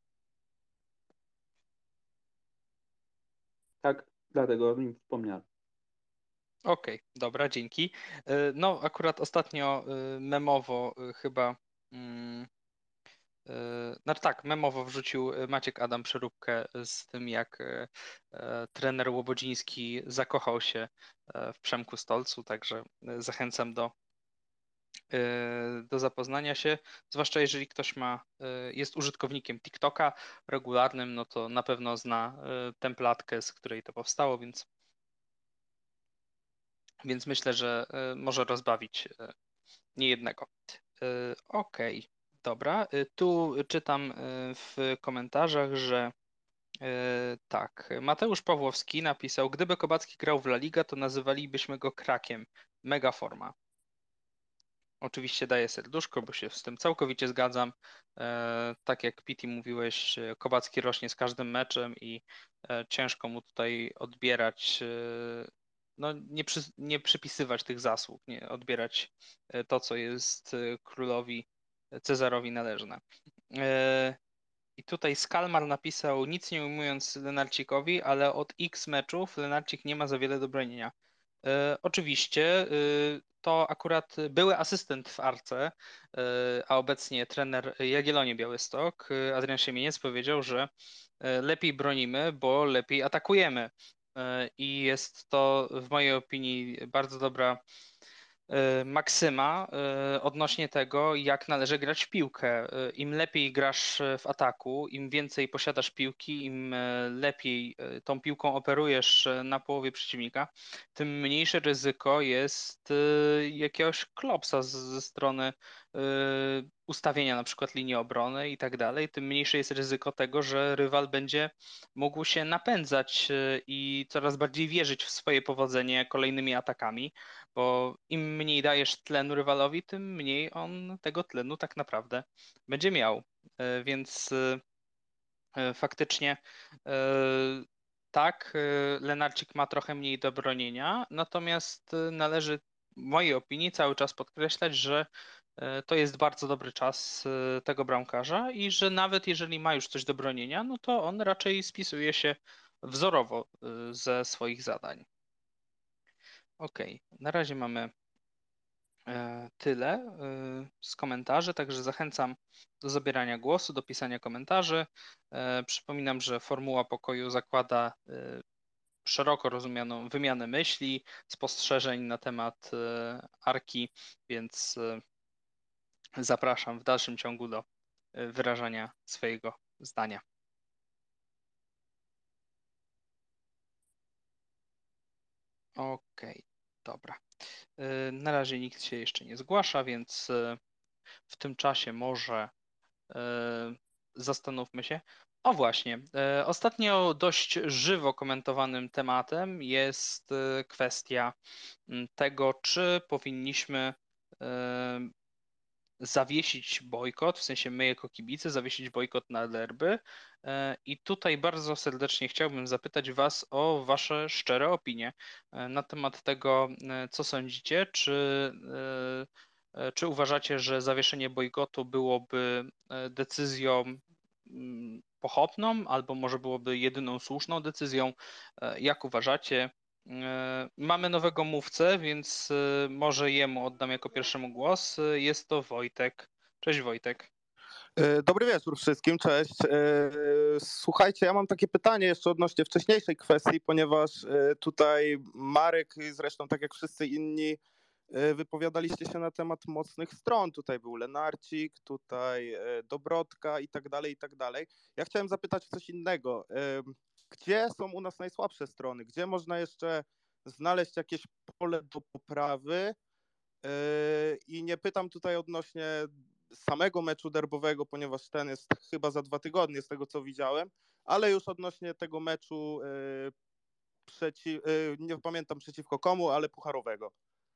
[SPEAKER 3] Tak, dlatego o nim wspomniałem.
[SPEAKER 1] Okej, dobra, dzięki. E, No, akurat ostatnio e, memowo e, chyba, mm, e, znaczy tak, memowo wrzucił Maciek Adam przeróbkę z tym, jak e, e, trener Łobodziński zakochał się e, w Przemku Stolcu, także e, zachęcam do do zapoznania się, zwłaszcza jeżeli ktoś ma, jest użytkownikiem TikToka regularnym, no to na pewno zna templatkę, z której to powstało, więc, więc myślę, że może rozbawić niejednego. Okej, okay, dobra. Tu czytam w komentarzach, że tak, Mateusz Pawłowski napisał, gdyby Kobacki grał w La Liga, to nazywalibyśmy go krakiem. Mega forma. Oczywiście daję serduszko, bo się z tym całkowicie zgadzam. E, tak jak Piti mówiłeś, Kobacki rośnie z każdym meczem i e, ciężko mu tutaj odbierać, e, no nie, przy, nie przypisywać tych zasług, nie odbierać e, to, co jest e, królowi Cezarowi należne. E, I tutaj Skalmar napisał, nic nie ujmując Lenarcikowi, ale od X meczów Lenarcik nie ma za wiele do bronienia. E, oczywiście e, to akurat były asystent w Arce, e, a obecnie trener Jagiellonie Białystok, e, Adrian Siemieniec powiedział, że e, lepiej bronimy, bo lepiej atakujemy. E, I jest to w mojej opinii bardzo dobra e, maksyma e, odnośnie tego, jak należy grać w piłkę. E, Im lepiej grasz w ataku, im więcej posiadasz piłki, im e, lepiej e, tą piłką operujesz e, na połowie przeciwnika, tym mniejsze ryzyko jest e, jakiegoś klopsa z- ze strony e, ustawienia na przykład linii obrony i tak dalej, tym mniejsze jest ryzyko tego, że rywal będzie mógł się napędzać e, i coraz bardziej wierzyć w swoje powodzenie kolejnymi atakami, bo im mniej dajesz tlenu rywalowi, tym mniej on tego tlenu tak naprawdę będzie miał. E, Więc e, faktycznie e, tak, e, Lenarcik ma trochę mniej do bronienia, natomiast e, należy w mojej opinii cały czas podkreślać, że e, to jest bardzo dobry czas e, tego bramkarza i że nawet jeżeli ma już coś do bronienia, no to on raczej spisuje się wzorowo e, ze swoich zadań. Okej, na razie mamy E, tyle e, z komentarzy, także zachęcam do zabierania głosu, do pisania komentarzy. E, Przypominam, że formuła pokoju zakłada e, szeroko rozumianą wymianę myśli, spostrzeżeń na temat e, Arki, więc e, zapraszam w dalszym ciągu do e, wyrażania swojego zdania. Okej, dobra. E, Na razie nikt się jeszcze nie zgłasza, więc e, w tym czasie może E, zastanówmy się. O właśnie, e, ostatnio dość żywo komentowanym tematem jest e, kwestia m, tego, czy powinniśmy e, zawiesić bojkot, w sensie my jako kibice, zawiesić bojkot na derby. E, I tutaj bardzo serdecznie chciałbym zapytać Was o Wasze szczere opinie e, na temat tego, e, co sądzicie, czy, e, e, czy uważacie, że zawieszenie bojkotu byłoby e, decyzją mm, pochopną, albo może byłoby jedyną słuszną decyzją. E, Jak uważacie? E, Mamy nowego mówcę, więc e, może jemu oddam jako pierwszemu głos. E, Jest to Wojtek. Cześć Wojtek.
[SPEAKER 7] E, Dobry wieczór wszystkim, cześć. E, Słuchajcie, ja mam takie pytanie jeszcze odnośnie wcześniejszej kwestii, ponieważ e, tutaj Marek, zresztą tak jak wszyscy inni, e, wypowiadaliście się na temat mocnych stron. Tutaj był Lenarcik, tutaj e, Dobrodka i tak dalej, i tak dalej. Ja chciałem zapytać coś innego. E, Gdzie są u nas najsłabsze strony? Gdzie można jeszcze znaleźć jakieś pole do poprawy? Yy, I nie pytam tutaj odnośnie samego meczu derbowego, ponieważ ten jest chyba za dwa tygodnie z tego co widziałem, ale już odnośnie tego meczu yy, przeci, yy, nie pamiętam przeciwko komu, ale pucharowego.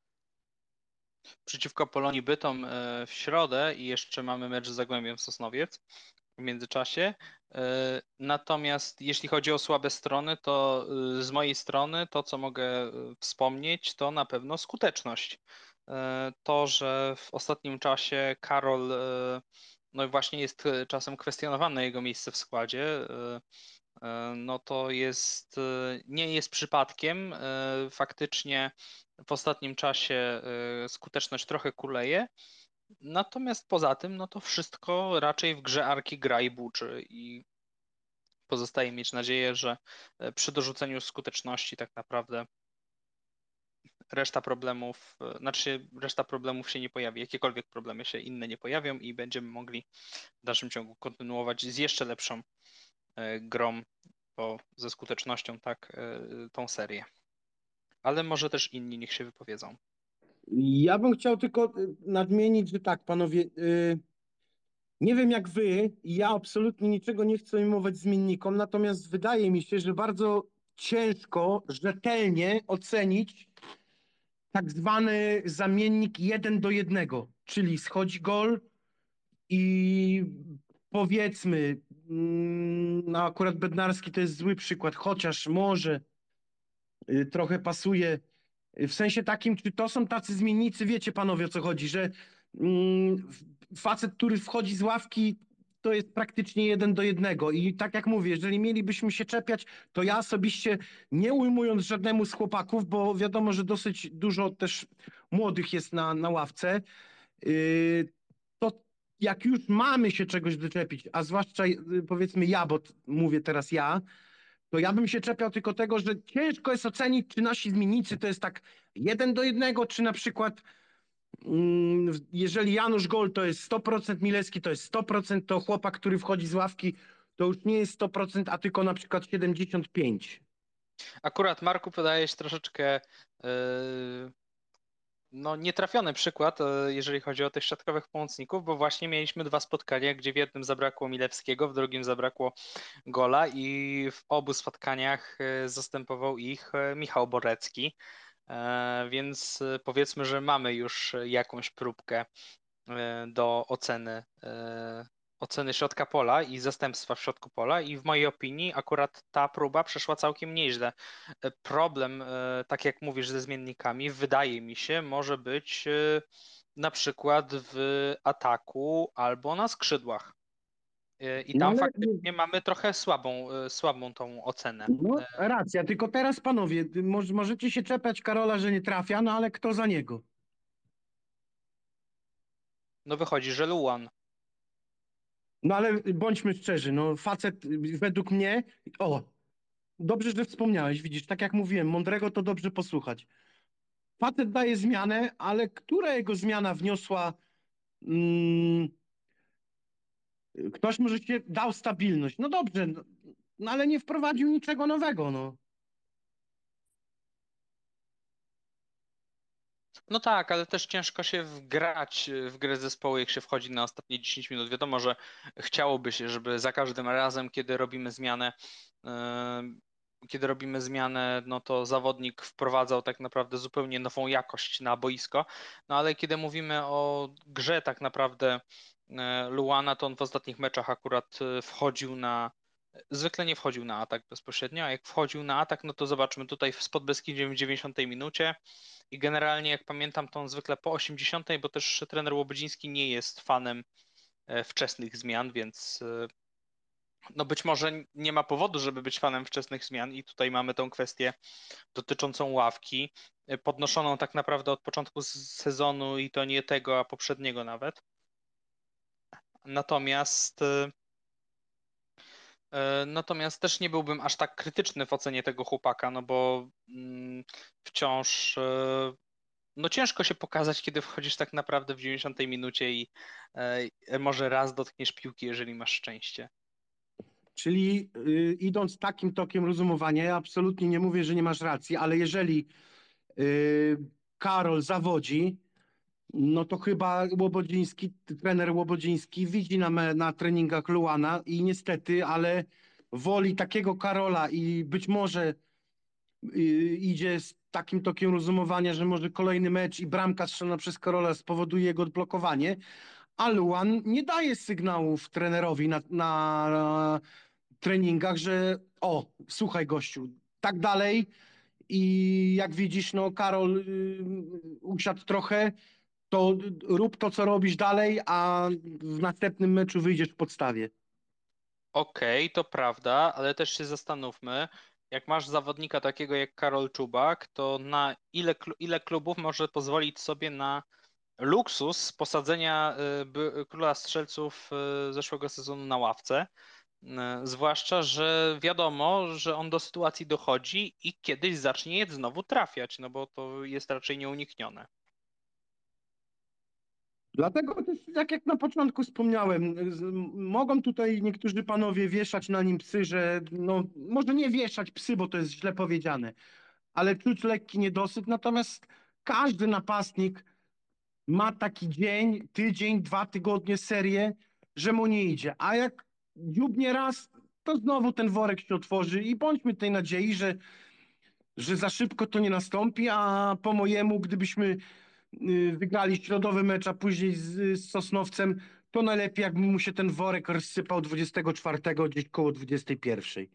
[SPEAKER 1] Przeciwko Polonii Bytom e, w środę i jeszcze mamy mecz z Zagłębiem Sosnowiec w międzyczasie. E, Natomiast jeśli chodzi o słabe strony, to e, z mojej strony to, co mogę e, wspomnieć, to na pewno skuteczność. E, To, że w ostatnim czasie Karol, e, no i właśnie jest e, czasem kwestionowane jego miejsce w składzie, e, e, no to jest, e, nie jest przypadkiem. E, Faktycznie w ostatnim czasie e, skuteczność trochę kuleje. Natomiast poza tym, no to wszystko raczej w grze Arki gra i buczy i pozostaje mieć nadzieję, że e, przy dorzuceniu skuteczności tak naprawdę reszta problemów, znaczy reszta problemów się nie pojawi, jakiekolwiek problemy się inne nie pojawią i będziemy mogli w dalszym ciągu kontynuować z jeszcze lepszą grą, bo ze skutecznością tak tą serię. Ale może też inni niech się wypowiedzą.
[SPEAKER 2] Ja bym chciał tylko nadmienić, że tak, panowie, yy, nie wiem jak wy, ja absolutnie niczego nie chcę ujmować zmiennikom, natomiast wydaje mi się, że bardzo ciężko rzetelnie ocenić tak zwany zamiennik jeden do jednego, czyli schodzi gol i powiedzmy, no akurat Bednarski to jest zły przykład, chociaż może y, trochę pasuje, y, w sensie takim, czy to są tacy zmiennicy, wiecie panowie o co chodzi, że mm, facet, który wchodzi z ławki, to jest praktycznie jeden do jednego i tak jak mówię, jeżeli mielibyśmy się czepiać, to ja osobiście, nie ujmując żadnemu z chłopaków, bo wiadomo, że dosyć dużo też młodych jest na, na ławce, yy, to jak już mamy się czegoś doczepić, a zwłaszcza yy, powiedzmy ja, bo t- mówię teraz ja, to ja bym się czepiał tylko tego, że ciężko jest ocenić, czy nasi zmiennicy to jest tak jeden do jednego, czy na przykład mm, jeżeli Janusz Gol to jest sto procent, Milewski to jest sto procent, to chłopak, który wchodzi z ławki, to już nie jest sto procent, a tylko na przykład siedemdziesiąt pięć procent.
[SPEAKER 1] Akurat Marku podajesz troszeczkę yy, no, nietrafiony przykład, yy, jeżeli chodzi o tych środkowych pomocników, bo właśnie mieliśmy dwa spotkania, gdzie w jednym zabrakło Milewskiego, w drugim zabrakło Gola i w obu spotkaniach yy, zastępował ich yy, Michał Borecki, yy, więc yy, powiedzmy, że mamy już jakąś próbkę yy, do oceny yy, oceny środka pola i zastępstwa w środku pola i w mojej opinii akurat ta próba przeszła całkiem nieźle. Problem, tak jak mówisz, ze zmiennikami, wydaje mi się, może być na przykład w ataku albo na skrzydłach. I
[SPEAKER 2] No
[SPEAKER 1] tam
[SPEAKER 2] ale
[SPEAKER 1] faktycznie mamy trochę słabą, słabą tą ocenę.
[SPEAKER 2] no, racja, tylko teraz panowie, moż, możecie się czepiać Karola, że nie trafia, no ale kto za niego?
[SPEAKER 1] No wychodzi, że Luan.
[SPEAKER 2] No ale bądźmy szczerzy, no facet według mnie, o, dobrze, że wspomniałeś, widzisz, tak jak mówiłem, mądrego to dobrze posłuchać. Facet daje zmianę, ale która jego zmiana wniosła, mm, ktoś może się dał stabilność, no dobrze, no, no ale nie wprowadził niczego nowego, no.
[SPEAKER 1] No tak, ale też ciężko się wgrać w grę zespołu, jak się wchodzi na ostatnie dziesięć minut. Wiadomo, że chciałoby się, żeby za każdym razem, kiedy robimy zmianę, yy, kiedy robimy zmianę, no to zawodnik wprowadzał tak naprawdę zupełnie nową jakość na boisko. No ale kiedy mówimy o grze tak naprawdę yy, Luana, to on w ostatnich meczach akurat yy, wchodził na zwykle nie wchodził na atak bezpośrednio, a jak wchodził na atak, no to zobaczmy tutaj w Podbeskidziem w dziewięćdziesiątej minucie i generalnie jak pamiętam to on zwykle po osiemdziesiątej, bo też trener Łobodziński nie jest fanem e, wczesnych zmian, więc e, no być może nie ma powodu, żeby być fanem wczesnych zmian i tutaj mamy tą kwestię dotyczącą ławki, e, podnoszoną tak naprawdę od początku sezonu i to nie tego, a poprzedniego nawet. Natomiast e, Natomiast też nie byłbym aż tak krytyczny w ocenie tego chłopaka, no bo mm, wciąż e, no ciężko się pokazać, kiedy wchodzisz tak naprawdę w dziewięćdziesiątej minucie i e, może raz dotkniesz piłki, jeżeli masz szczęście.
[SPEAKER 2] Czyli y, idąc takim tokiem rozumowania, ja absolutnie nie mówię, że nie masz racji, ale jeżeli y, Karol zawodzi, no to chyba Łobodziński, trener Łobodziński widzi na, me, na treningach Luana i niestety, ale woli takiego Karola i być może y, idzie z takim tokiem rozumowania, że może kolejny mecz i bramka strzelona przez Karola spowoduje jego odblokowanie, a Luan nie daje sygnałów trenerowi na, na treningach, że o, słuchaj gościu, tak dalej i jak widzisz, no Karol y, usiadł trochę, to rób to, co robisz dalej, a w następnym meczu wyjdziesz w podstawie.
[SPEAKER 1] Okej, okay, to prawda, ale też się zastanówmy, jak masz zawodnika takiego jak Karol Czubak, to na ile, ile klubów może pozwolić sobie na luksus posadzenia y, króla strzelców y, zeszłego sezonu na ławce. Zwłaszcza, że wiadomo, że on do sytuacji dochodzi i kiedyś zacznie je znowu trafiać, no bo to jest raczej nieuniknione.
[SPEAKER 2] Dlatego też, tak jak na początku wspomniałem, z- mogą tutaj niektórzy panowie wieszać na nim psy, że no może nie wieszać psy, bo to jest źle powiedziane, ale czuć lekki niedosyt, natomiast każdy napastnik ma taki dzień, tydzień, dwa tygodnie, serię, że mu nie idzie. A jak dziubnie raz, to znowu ten worek się otworzy i bądźmy tej nadziei, że, że za szybko to nie nastąpi, a po mojemu, gdybyśmy y, wygrali środowy mecz, a później z, z Sosnowcem, to najlepiej jakby mu się ten worek rozsypał dwudziestego czwartego gdzieś koło dwudziestej pierwszej.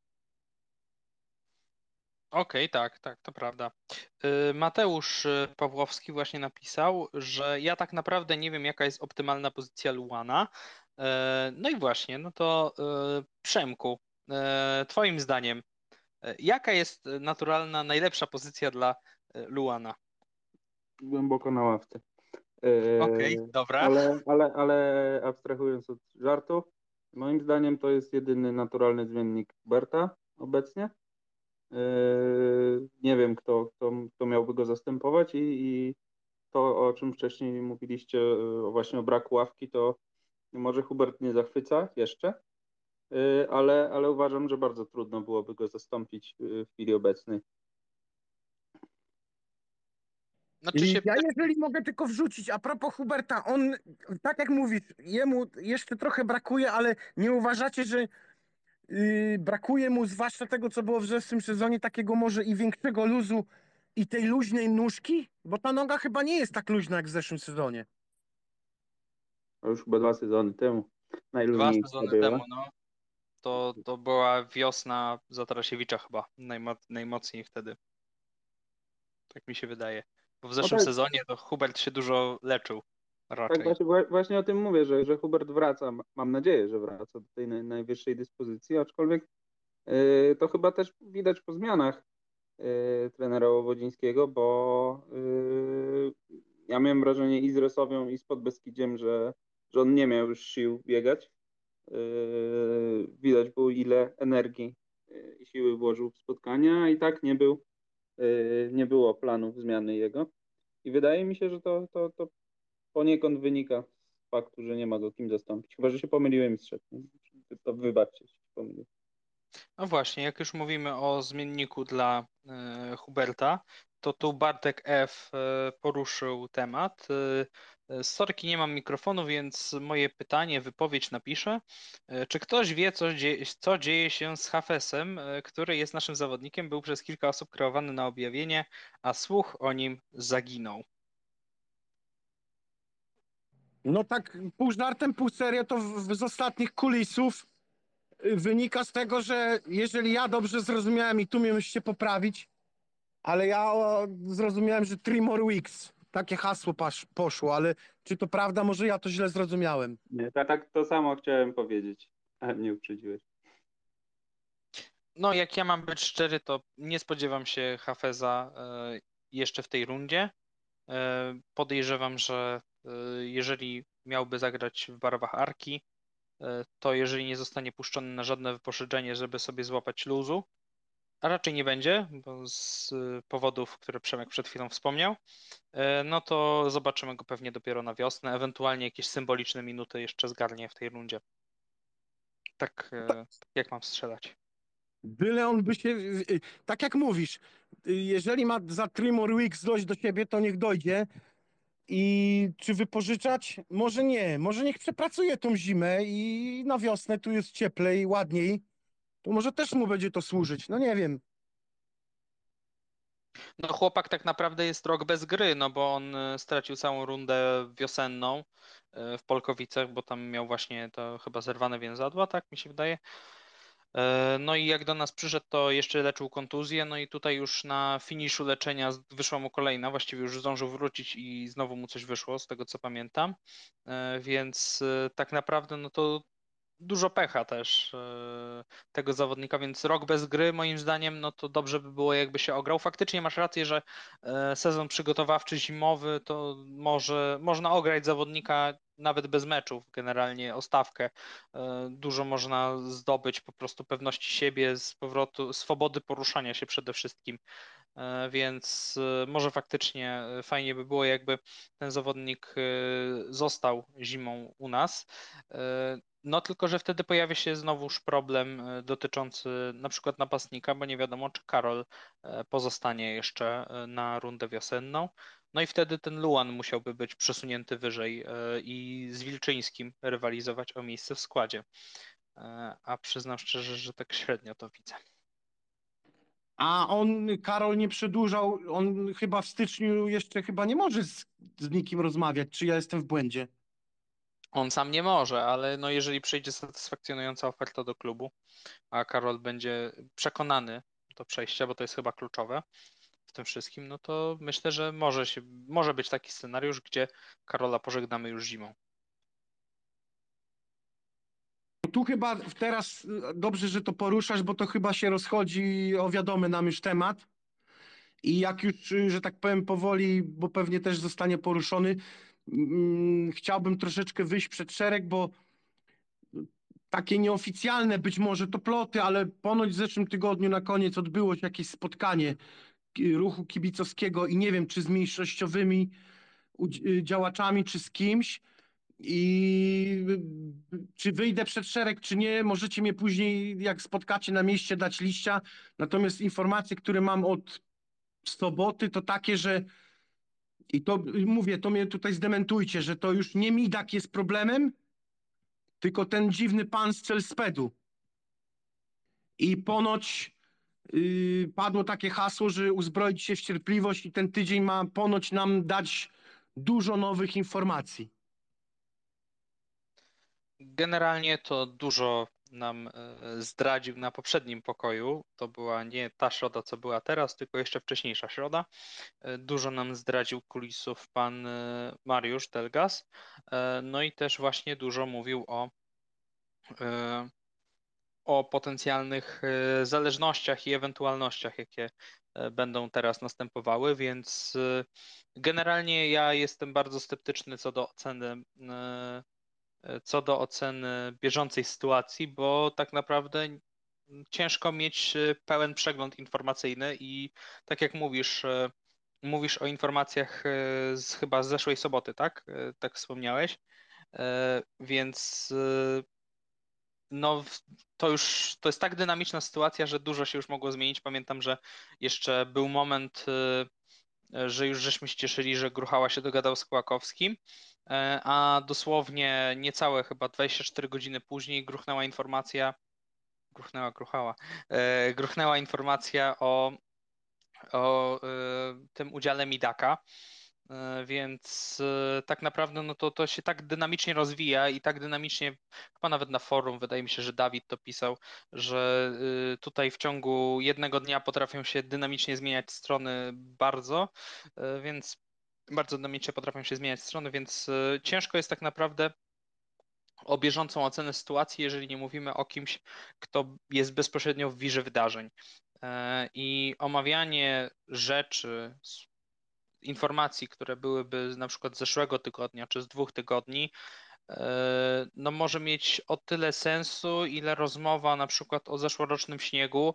[SPEAKER 1] Okej, tak, tak, to prawda. Y, Mateusz y, Pawłowski właśnie napisał, że ja tak naprawdę nie wiem, jaka jest optymalna pozycja Luana. E, No i właśnie, no to y, Przemku, e, twoim zdaniem, e, jaka jest naturalna, najlepsza pozycja dla e, Luana?
[SPEAKER 3] Głęboko na ławce.
[SPEAKER 1] Okej,
[SPEAKER 3] Yy,
[SPEAKER 1] dobra.
[SPEAKER 3] ale, ale, ale abstrahując od żartu, moim zdaniem to jest jedyny naturalny zmiennik Berta obecnie. Yy, nie wiem, kto, kto, kto miałby go zastępować i, i to, o czym wcześniej mówiliście, yy, właśnie o braku ławki, to może Hubert nie zachwyca jeszcze, yy, ale, ale uważam, że bardzo trudno byłoby go zastąpić yy, w chwili obecnej.
[SPEAKER 1] Znaczy
[SPEAKER 2] I
[SPEAKER 1] się,
[SPEAKER 2] ja jeżeli mogę tylko wrzucić, a propos Huberta, on, tak jak mówisz, jemu jeszcze trochę brakuje, ale nie uważacie, że yy, brakuje mu, zwłaszcza tego, co było w zeszłym sezonie, takiego może i większego luzu i tej luźnej nóżki? Bo ta noga chyba nie jest tak luźna jak w zeszłym sezonie.
[SPEAKER 3] To już chyba dwa sezony temu
[SPEAKER 1] dwa
[SPEAKER 3] najluźniejsza
[SPEAKER 1] sezony
[SPEAKER 3] była.
[SPEAKER 1] temu, no, to, to była wiosna Zatarasiewicza chyba, najmo, najmocniej wtedy. Tak mi się wydaje. Bo w
[SPEAKER 3] No
[SPEAKER 1] zeszłym
[SPEAKER 3] tak,
[SPEAKER 1] sezonie to Hubert się dużo leczył
[SPEAKER 3] tak
[SPEAKER 1] raczej.
[SPEAKER 3] właśnie, wła- właśnie o tym mówię, że, że Hubert wraca. Mam nadzieję, że wraca do tej naj, najwyższej dyspozycji, aczkolwiek yy, to chyba też widać po zmianach yy, trenera Łobodzińskiego, bo yy, ja miałem wrażenie i z Resowią, i z Podbeskidziem, że, że on nie miał już sił biegać. Yy, widać było, ile energii yy, i siły włożył w spotkania, a i tak nie był, yy, nie było planów zmiany jego. I wydaje mi się, że to, to, to poniekąd wynika z faktu, że nie ma go kim zastąpić. Chyba, że się pomyliłem i strzec. To wybaczcie, jeśli się pomyliłem.
[SPEAKER 1] No właśnie, jak już mówimy o zmienniku dla e, Huberta, to tu Bartek F. e, poruszył temat. E, e, z sorki nie mam mikrofonu, więc moje pytanie, wypowiedź napiszę. E, czy ktoś wie, co, dzie co dzieje się z Hafesem, e, który jest naszym zawodnikiem, był przez kilka osób kreowany na objawienie, a słuch o nim zaginął?
[SPEAKER 2] No tak pół żartem, pół serio, to w, z ostatnich kulisów y, wynika z tego, że jeżeli ja dobrze zrozumiałem i tu mnie musicie poprawić, ale ja o, zrozumiałem, że three more weeks. Takie hasło pasz, poszło, ale czy to prawda? Może ja to źle zrozumiałem.
[SPEAKER 3] Nie, tak, tak to samo chciałem powiedzieć, a mnie uprzedziłeś.
[SPEAKER 1] No, jak ja mam być szczery, to nie spodziewam się Hafeza e, jeszcze w tej rundzie. E, Podejrzewam, że e, jeżeli miałby zagrać w barwach Arki, e, to jeżeli nie zostanie puszczony na żadne wypożyczenie, żeby sobie złapać luzu, a raczej nie będzie, bo z e, powodów, które Przemek przed chwilą wspomniał, e, no to zobaczymy go pewnie dopiero na wiosnę, ewentualnie jakieś symboliczne minuty jeszcze zgarnie w tej rundzie. Tak, e, jak mam strzelać.
[SPEAKER 2] Byle on by się, y, y, tak jak mówisz, y, jeżeli ma za three more weeks dojść do siebie, to niech dojdzie. I czy wypożyczać? Może nie. Może niech przepracuje tą zimę i na wiosnę tu jest cieplej, ładniej. To może też mu będzie to służyć. No nie wiem.
[SPEAKER 1] No chłopak tak naprawdę jest rok bez gry, no bo on e, stracił całą rundę wiosenną e, w Polkowicach, bo tam miał właśnie to chyba zerwane więzadła, tak mi się wydaje. E, No i jak do nas przyszedł, to jeszcze leczył kontuzję, no i tutaj już na finiszu leczenia z- wyszła mu kolejna, właściwie już zdążył wrócić i znowu mu coś wyszło, z tego co pamiętam. E, Więc e, tak naprawdę no to dużo pecha też e, tego zawodnika, więc rok bez gry moim zdaniem, no to dobrze by było jakby się ograł. Faktycznie masz rację, że e, sezon przygotowawczy zimowy to może można ograć zawodnika nawet bez meczów, generalnie o stawkę. Dużo można zdobyć po prostu pewności siebie, z powrotu, swobody poruszania się przede wszystkim. Więc może faktycznie fajnie by było, jakby ten zawodnik został zimą u nas. No tylko, że wtedy pojawia się znowuż problem dotyczący na przykład napastnika, bo nie wiadomo, czy Karol pozostanie jeszcze na rundę wiosenną. No i wtedy ten Luan musiałby być przesunięty wyżej i z Wilczyńskim rywalizować o miejsce w składzie. A przyznam szczerze, że tak średnio to widzę.
[SPEAKER 2] A on, Karol, nie przedłużał, on chyba w styczniu jeszcze chyba nie może z, z nikim rozmawiać, czy ja jestem w błędzie?
[SPEAKER 1] On sam nie może, ale no jeżeli przyjdzie satysfakcjonująca oferta do klubu, a Karol będzie przekonany do przejścia, bo to jest chyba kluczowe w tym wszystkim, no to myślę, że może się, może być taki scenariusz, gdzie Karola pożegnamy już zimą.
[SPEAKER 2] Tu chyba teraz dobrze, że to poruszasz, bo to chyba się rozchodzi o wiadomy nam już temat. I jak już, że tak powiem, powoli, bo pewnie też zostanie poruszony, mm, chciałbym troszeczkę wyjść przed szereg, bo takie nieoficjalne być może to ploty, ale ponoć w zeszłym tygodniu na koniec odbyło się jakieś spotkanie ruchu kibicowskiego i nie wiem, czy z mniejszościowymi działaczami, czy z kimś. I czy wyjdę przed szereg, czy nie, możecie mnie później, jak spotkacie na mieście, dać liścia. Natomiast informacje, które mam od soboty, to takie, że i to mówię, to mnie tutaj zdementujcie, że to już nie Midak jest problemem, tylko ten dziwny pan z Celspedu. I ponoć yy, padło takie hasło, że uzbroić się w cierpliwość i ten tydzień ma ponoć nam dać dużo nowych informacji.
[SPEAKER 1] Generalnie to dużo nam zdradził na poprzednim pokoju. To była nie ta środa, co była teraz, tylko jeszcze wcześniejsza środa. Dużo nam zdradził kulisów pan Mariusz Delgas. No i też właśnie dużo mówił o, o potencjalnych zależnościach i ewentualnościach, jakie będą teraz następowały, więc generalnie ja jestem bardzo sceptyczny co do oceny co do oceny bieżącej sytuacji, bo tak naprawdę ciężko mieć pełen przegląd informacyjny i tak jak mówisz, mówisz o informacjach z chyba z zeszłej soboty, tak? Tak wspomniałeś. Więc no to już to jest tak dynamiczna sytuacja, że dużo się już mogło zmienić. Pamiętam, że jeszcze był moment, że już żeśmy się cieszyli, że Gruchała się dogadał z Kłakowskim, a dosłownie niecałe chyba dwadzieścia cztery godziny później gruchnęła informacja, gruchnęła, gruchała, gruchnęła informacja o, o tym udziale Midaka, więc tak naprawdę no to, to się tak dynamicznie rozwija i tak dynamicznie, chyba nawet na forum, wydaje mi się, że Dawid to pisał, że tutaj w ciągu jednego dnia potrafią się dynamicznie zmieniać strony bardzo, więc bardzo dynamicznie potrafią się zmieniać strony, więc ciężko jest tak naprawdę o bieżącą ocenę sytuacji, jeżeli nie mówimy o kimś, kto jest bezpośrednio w wirze wydarzeń. I omawianie rzeczy, informacji, które byłyby na przykład z zeszłego tygodnia czy z dwóch tygodni, no może mieć o tyle sensu, ile rozmowa na przykład o zeszłorocznym śniegu,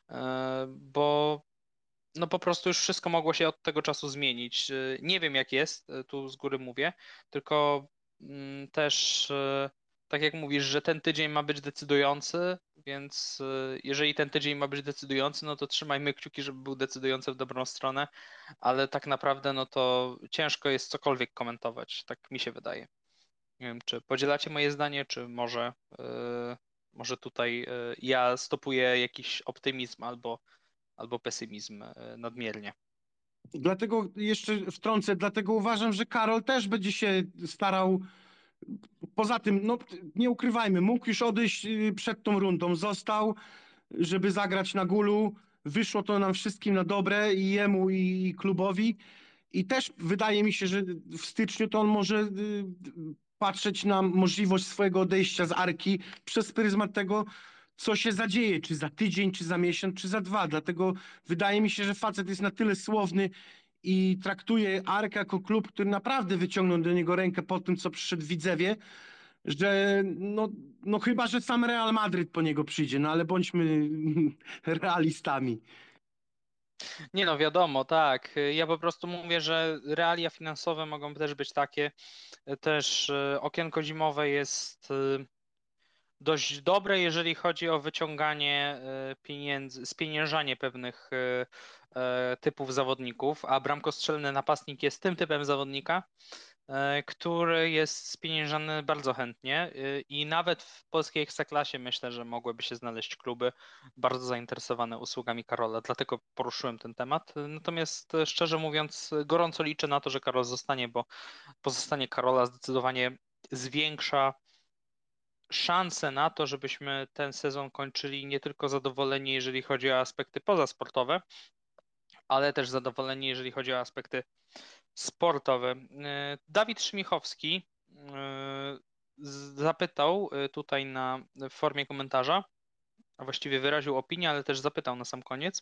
[SPEAKER 1] bo no po prostu już wszystko mogło się od tego czasu zmienić. Nie wiem jak jest, tu z góry mówię, tylko też tak jak mówisz, że ten tydzień ma być decydujący, więc jeżeli ten tydzień ma być decydujący, no to trzymajmy kciuki, żeby był decydujący w dobrą stronę, ale tak naprawdę no to ciężko jest cokolwiek komentować, tak mi się wydaje. Nie wiem, czy podzielacie moje zdanie, czy może, może tutaj ja stopuję jakiś optymizm albo albo pesymizm nadmiernie.
[SPEAKER 2] Dlatego jeszcze wtrącę, dlatego uważam, że Karol też będzie się starał. Poza tym, no nie ukrywajmy, mógł już odejść przed tą rundą. Został, żeby zagrać na Gulu. Wyszło to nam wszystkim na dobre i jemu, i klubowi. I też wydaje mi się, że w styczniu to on może patrzeć na możliwość swojego odejścia z Arki przez pryzmat tego, co się zadzieje, czy za tydzień, czy za miesiąc, czy za dwa. Dlatego wydaje mi się, że facet jest na tyle słowny i traktuje Arkę jako klub, który naprawdę wyciągnął do niego rękę po tym, co przyszedł w Widzewie, że no, no chyba, że sam Real Madryt po niego przyjdzie, no ale bądźmy realistami.
[SPEAKER 1] Nie no, wiadomo, tak. Ja po prostu mówię, że realia finansowe mogą też być takie. Też e, okienko zimowe jest e, dość dobre, jeżeli chodzi o wyciąganie e, pieniędzy, spieniężanie pewnych e, e, typów zawodników, a bramkostrzelny napastnik jest tym typem zawodnika, e, który jest spieniężany bardzo chętnie e, i nawet w polskiej ekstraklasie myślę, że mogłyby się znaleźć kluby bardzo zainteresowane usługami Karola, dlatego poruszyłem ten temat. Natomiast e, szczerze mówiąc, gorąco liczę na to, że Karol zostanie, bo pozostanie Karola zdecydowanie zwiększa szanse na to, żebyśmy ten sezon kończyli nie tylko zadowoleni, jeżeli chodzi o aspekty pozasportowe, ale też zadowoleni, jeżeli chodzi o aspekty sportowe. E, Dawid Szmichowski e, zapytał e, tutaj na, w formie komentarza, a właściwie wyraził opinię, ale też zapytał na sam koniec.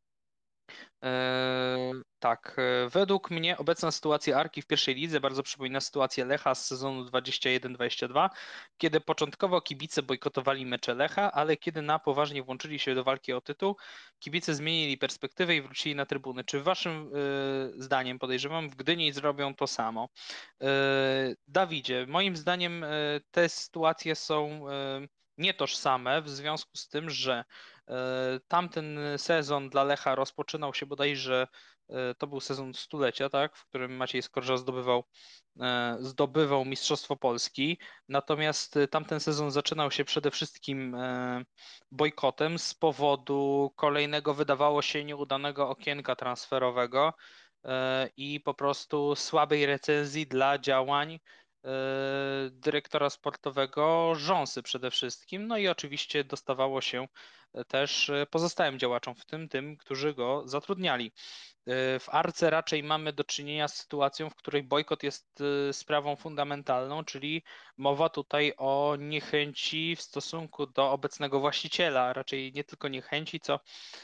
[SPEAKER 1] Eee, tak, e, według mnie obecna sytuacja Arki w pierwszej lidze bardzo przypomina sytuację Lecha z sezonu dwadzieścia jeden dwadzieścia dwa, kiedy początkowo kibice bojkotowali mecze Lecha, ale kiedy na poważnie włączyli się do walki o tytuł, kibice zmienili perspektywę i wrócili na trybuny. Czy waszym e, zdaniem, podejrzewam, w Gdyni zrobią to samo? E, Dawidzie, moim zdaniem e, te sytuacje są e, nietożsame w związku z tym, że E, Tamten sezon dla Lecha rozpoczynał się bodajże, e, to był sezon stulecia, tak, w którym Maciej Skorża zdobywał, e, zdobywał Mistrzostwo Polski. Natomiast e, tamten sezon zaczynał się przede wszystkim e, bojkotem z powodu kolejnego, wydawało się, nieudanego okienka transferowego e, i po prostu słabej recenzji dla działań e, dyrektora sportowego Rząsy przede wszystkim. No i oczywiście dostawało się też e, pozostałym działaczom, w tym tym, którzy go zatrudniali. E, W Arce raczej mamy do czynienia z sytuacją, w której bojkot jest e, sprawą fundamentalną, czyli mowa tutaj o niechęci w stosunku do obecnego właściciela, raczej nie tylko niechęci, co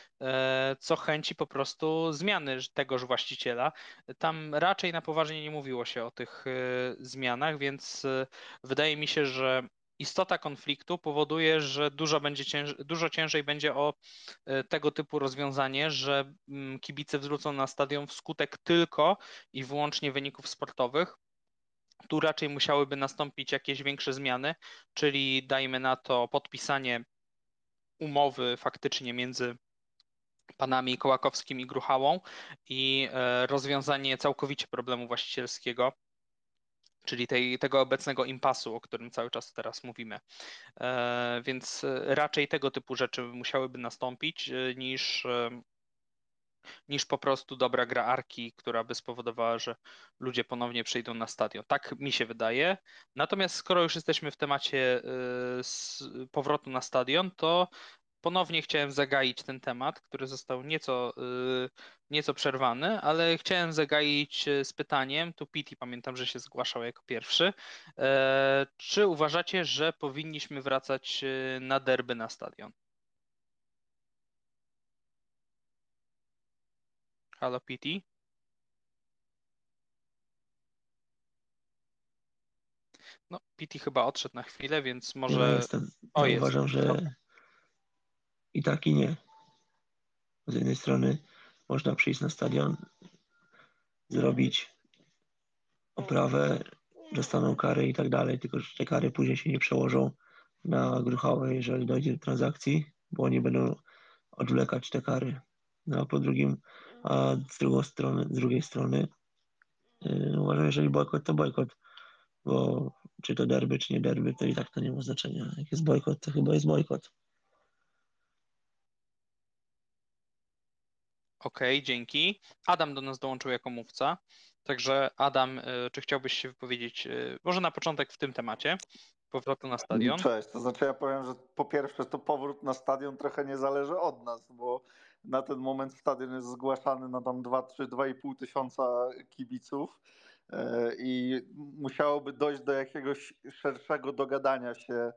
[SPEAKER 1] e, co chęci po prostu zmiany tegoż właściciela. Tam raczej na poważnie nie mówiło się o tych e, zmianach, więc e, wydaje mi się, że istota konfliktu powoduje, że dużo będzie cięż, dużo ciężej będzie o e, tego typu rozwiązanie, że mm, kibice wrócą na stadion wskutek tylko i wyłącznie wyników sportowych. Tu raczej musiałyby nastąpić jakieś większe zmiany, czyli dajmy na to podpisanie umowy faktycznie między panami Kołakowskim i Gruchałą i e, rozwiązanie całkowicie problemu właścicielskiego, czyli tej, tego obecnego impasu, o którym cały czas teraz mówimy. E, Więc e, raczej tego typu rzeczy musiałyby nastąpić e, niż, e, niż po prostu dobra gra Arki, która by spowodowała, że ludzie ponownie przyjdą na stadion. Tak mi się wydaje. Natomiast skoro już jesteśmy w temacie e, s- powrotu na stadion, to ponownie chciałem zagaić ten temat, który został nieco, y, nieco przerwany, ale chciałem zagaić y, z pytaniem, tu Pity pamiętam, że się zgłaszał jako pierwszy. E, Czy uważacie, że powinniśmy wracać y, na derby na stadion? Halo Pity? No, Pity chyba odszedł na chwilę, więc
[SPEAKER 4] Nie, no
[SPEAKER 1] może...
[SPEAKER 4] jestem.
[SPEAKER 1] O,
[SPEAKER 4] Ja
[SPEAKER 1] jest.
[SPEAKER 4] uważam, że
[SPEAKER 1] Dobra.
[SPEAKER 4] i tak i nie. Z jednej strony można przyjść na stadion, zrobić oprawę, dostaną kary i tak dalej, tylko że te kary później się nie przełożą na Gruchałę, jeżeli dojdzie do transakcji, bo oni będą odwlekać te kary. No a po drugim, a z drugą strony, z drugiej strony yy, uważam, jeżeli bojkot, to bojkot, bo czy to derby, czy nie derby, to i tak to nie ma znaczenia. Jak jest bojkot, to chyba jest bojkot.
[SPEAKER 1] Okej, dzięki. Adam do nas dołączył jako mówca. Także Adam, y, czy chciałbyś się wypowiedzieć, y, może na początek w tym temacie, powrotu na stadion?
[SPEAKER 8] Cześć, to znaczy ja powiem, że po pierwsze to powrót na stadion trochę nie zależy od nas, bo na ten moment stadion jest zgłaszany na tam dwa, trzy, dwa i pół tysiąca kibiców e, i musiałoby dojść do jakiegoś szerszego dogadania się e,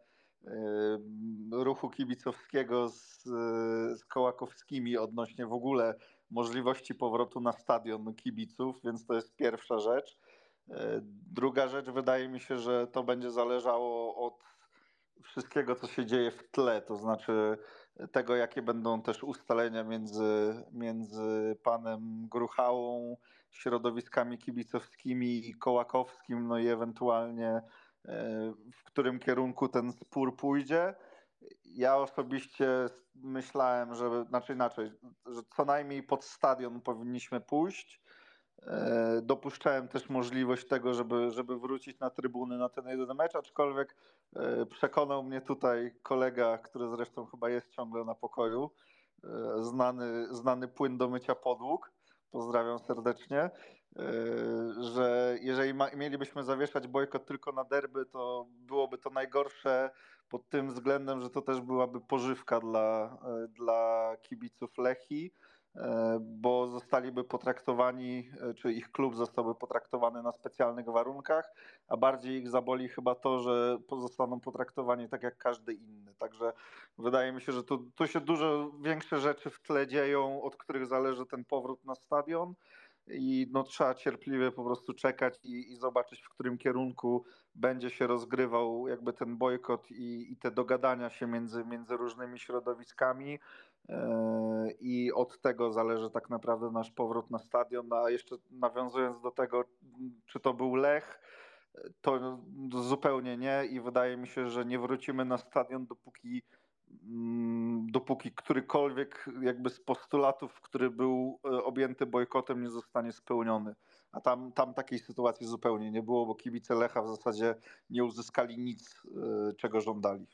[SPEAKER 8] ruchu kibicowskiego z, z Kołakowskimi odnośnie w ogóle możliwości powrotu na stadion kibiców, więc to jest pierwsza rzecz. Druga rzecz, wydaje mi się, że to będzie zależało od wszystkiego, co się dzieje w tle, to znaczy tego, jakie będą też ustalenia między, między panem Gruchałą, środowiskami kibicowskimi i Kołakowskim, no i ewentualnie w którym kierunku ten spór pójdzie. Ja osobiście myślałem, że, znaczy inaczej, że co najmniej pod stadion powinniśmy pójść. Dopuszczałem też możliwość tego, żeby, żeby wrócić na trybuny na ten jeden mecz, aczkolwiek przekonał mnie tutaj kolega, który zresztą chyba jest ciągle na pokoju, znany, znany płyn do mycia podłóg, pozdrawiam serdecznie, że jeżeli ma, mielibyśmy zawieszać bojkot tylko na derby, to byłoby to najgorsze pod tym względem, że to też byłaby pożywka dla, dla kibiców Lechii, bo zostaliby potraktowani, czy ich klub zostałby potraktowany na specjalnych warunkach, a bardziej ich zaboli chyba to, że pozostaną potraktowani tak jak każdy inny. Także wydaje mi się, że tu, tu się dużo większe rzeczy w tle dzieją, od których zależy ten powrót na stadion. I no, trzeba cierpliwie po prostu czekać i, i zobaczyć, w którym kierunku będzie się rozgrywał jakby ten bojkot i, i te dogadania się między, między różnymi środowiskami. I od tego zależy tak naprawdę nasz powrót na stadion. A jeszcze nawiązując do tego, czy to był Lech, to zupełnie nie i wydaje mi się, że nie wrócimy na stadion, dopóki dopóki którykolwiek jakby z postulatów, który był objęty bojkotem, nie zostanie spełniony. A tam, tam takiej sytuacji zupełnie nie było, bo kibice Lecha w zasadzie nie uzyskali nic, czego żądali.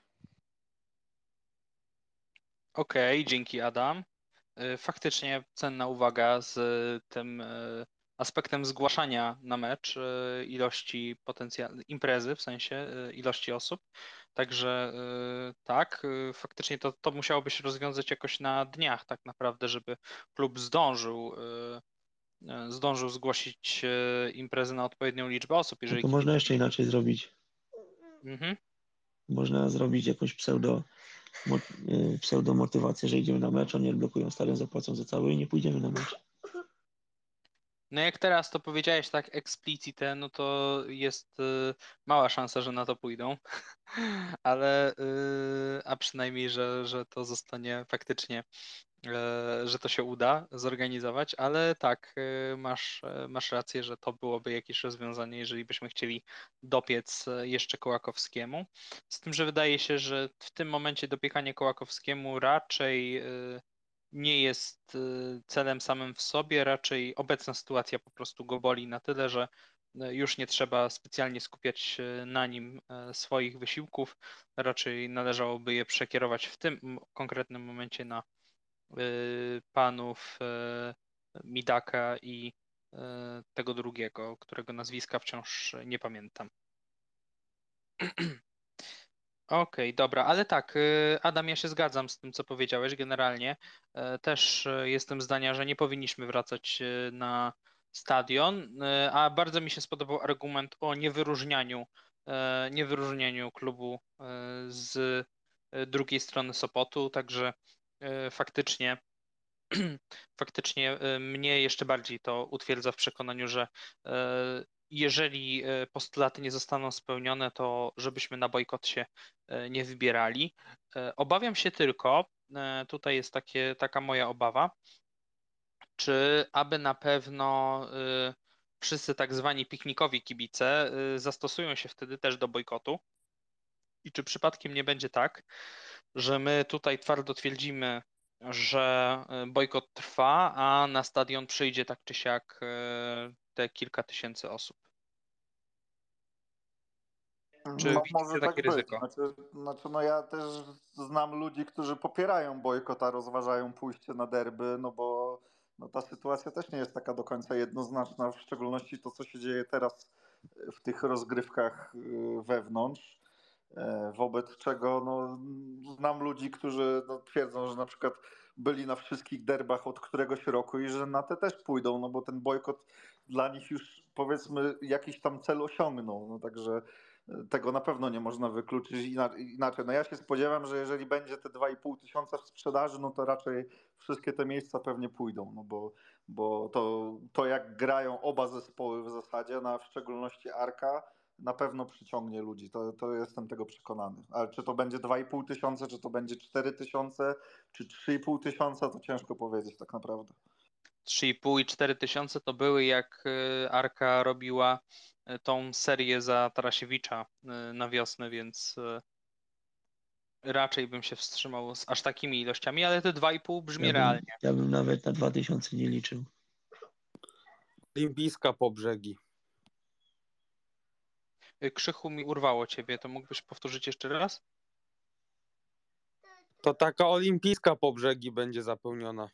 [SPEAKER 1] Okej, okay, dzięki Adam. Faktycznie cenna uwaga z tym aspektem zgłaszania na mecz ilości potencjalnej imprezy, w sensie ilości osób. Także tak, faktycznie to, to musiałoby się rozwiązać jakoś na dniach tak naprawdę, żeby klub zdążył zdążył zgłosić imprezę na odpowiednią liczbę osób. Jeżeli
[SPEAKER 4] no to można jeszcze inaczej zrobić.
[SPEAKER 1] Mhm.
[SPEAKER 4] Można zrobić jakąś pseudo pseudomotywację, że idziemy na mecz, oni blokują stadion, zapłacą za cały i nie pójdziemy na mecz.
[SPEAKER 1] No jak teraz to powiedziałeś tak explicite, no to jest y, mała szansa, że na to pójdą, ale y, a przynajmniej, że, że to zostanie faktycznie, y, że to się uda zorganizować, ale tak, y, masz, masz rację, że to byłoby jakieś rozwiązanie, jeżeli byśmy chcieli dopiec jeszcze Kołakowskiemu. Z tym, że wydaje się, że w tym momencie dopiekanie Kołakowskiemu raczej y, nie jest celem samym w sobie, raczej obecna sytuacja po prostu go boli na tyle, że już nie trzeba specjalnie skupiać na nim swoich wysiłków, raczej należałoby je przekierować w tym konkretnym momencie na panów Midaka i tego drugiego, którego nazwiska wciąż nie pamiętam. Okej, okay, dobra, ale tak, Adam, ja się zgadzam z tym, co powiedziałeś generalnie. Też jestem zdania, że nie powinniśmy wracać na stadion, a bardzo mi się spodobał argument o niewyróżnianiu, niewyróżnianiu klubu z drugiej strony Sopotu, także faktycznie faktycznie mnie jeszcze bardziej to utwierdza w przekonaniu, że jeżeli postulaty nie zostaną spełnione, to żebyśmy na bojkot się nie wybierali. Obawiam się tylko, tutaj jest takie, taka moja obawa, czy aby na pewno wszyscy tak zwani piknikowi kibice zastosują się wtedy też do bojkotu i czy przypadkiem nie będzie tak, że my tutaj twardo twierdzimy, że bojkot trwa, a na stadion przyjdzie tak czy siak te kilka tysięcy osób. Czy
[SPEAKER 8] No,
[SPEAKER 1] widzicie
[SPEAKER 8] może
[SPEAKER 1] takie
[SPEAKER 8] tak
[SPEAKER 1] ryzyko?
[SPEAKER 8] być. Znaczy, znaczy, no ja też znam ludzi, którzy popierają bojkot, a rozważają pójście na derby, no bo no ta sytuacja też nie jest taka do końca jednoznaczna, w szczególności to, co się dzieje teraz w tych rozgrywkach wewnątrz. Wobec czego no, znam ludzi, którzy no, twierdzą, że na przykład byli na wszystkich derbach od któregoś roku i że na te też pójdą, no bo ten bojkot dla nich już powiedzmy jakiś tam cel osiągnął. No, także tego na pewno nie można wykluczyć inaczej. No ja się spodziewam, że jeżeli będzie te dwa i pół tysiąca w sprzedaży, no to raczej wszystkie te miejsca pewnie pójdą, no bo, bo to, to jak grają oba zespoły w zasadzie, no a w szczególności Arka, na pewno przyciągnie ludzi, to, to jestem tego przekonany. Ale czy to będzie dwa i pół tysiąca, czy to będzie cztery tysiące, czy trzy i pół tysiąca, to ciężko powiedzieć tak naprawdę.
[SPEAKER 1] trzy i pół i cztery tysiące to były, jak y, Arka robiła y, tą serię za Tarasiewicza y, na wiosnę, więc y, raczej bym się wstrzymał z aż takimi ilościami, ale te dwa i pół brzmi
[SPEAKER 4] Ja bym,
[SPEAKER 1] realnie.
[SPEAKER 4] ja bym nawet na dwa tysiące nie liczył.
[SPEAKER 9] Olimpijska po brzegi.
[SPEAKER 1] Y, Krzychu, mi urwało ciebie, to mógłbyś powtórzyć jeszcze raz?
[SPEAKER 9] To taka olimpijska po brzegi będzie zapełniona.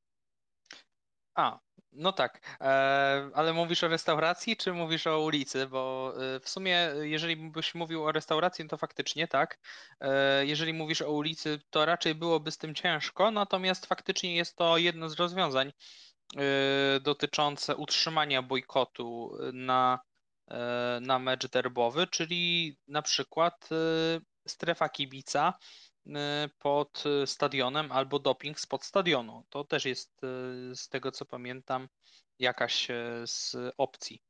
[SPEAKER 1] A, no tak, e, ale mówisz o restauracji, czy mówisz o ulicy? Bo e, w sumie, jeżeli byś mówił o restauracji, to faktycznie tak. E, jeżeli mówisz o ulicy, to raczej byłoby z tym ciężko, natomiast faktycznie jest to jedno z rozwiązań e, dotyczące utrzymania bojkotu na, e, na mecz derbowy, czyli na przykład e, strefa kibica y, pod stadionem albo doping spod stadionu. To też jest y, z tego co pamiętam jakaś y, z opcji.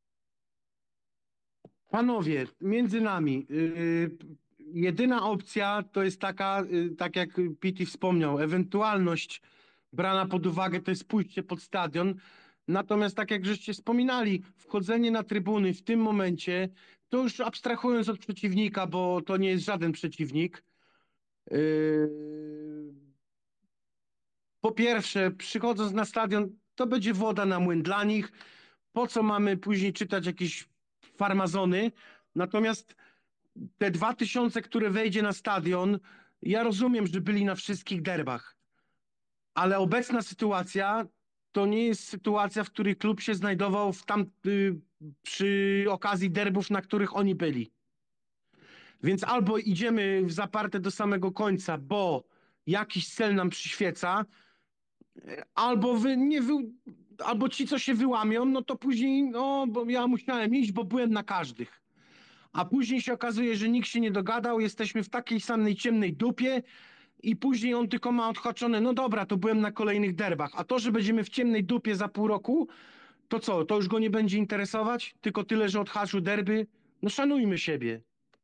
[SPEAKER 2] Panowie, między nami, yy, jedyna opcja to jest taka, yy, tak jak Piti wspomniał, ewentualność brana pod uwagę to jest pójście pod stadion. Natomiast tak jak żeście wspominali, wchodzenie na trybuny w tym momencie, to już abstrahując od przeciwnika, bo to nie jest żaden przeciwnik. Yy, po pierwsze, przychodząc na stadion, to będzie woda na młyn dla nich. Po co mamy później czytać jakieś farmazony? Natomiast te dwa tysiące, które wejdzie na stadion, ja rozumiem, że byli na wszystkich derbach, ale obecna sytuacja to nie jest sytuacja, w której klub się znajdował w tam, y, przy okazji derbów, na których oni byli. Więc albo idziemy w zaparte do samego końca, bo jakiś cel nam przyświeca, albo wy, nie wy, albo ci, co się wyłamią, no to później, no bo ja musiałem iść, bo byłem na każdych. A później się okazuje, że nikt się nie dogadał, jesteśmy w takiej samej ciemnej dupie i później on tylko ma odhaczone, no dobra, to byłem na kolejnych derbach. A to, że będziemy w ciemnej dupie za pół roku, to co, to już go nie będzie interesować? Tylko tyle, że odhaczył derby? No szanujmy siebie.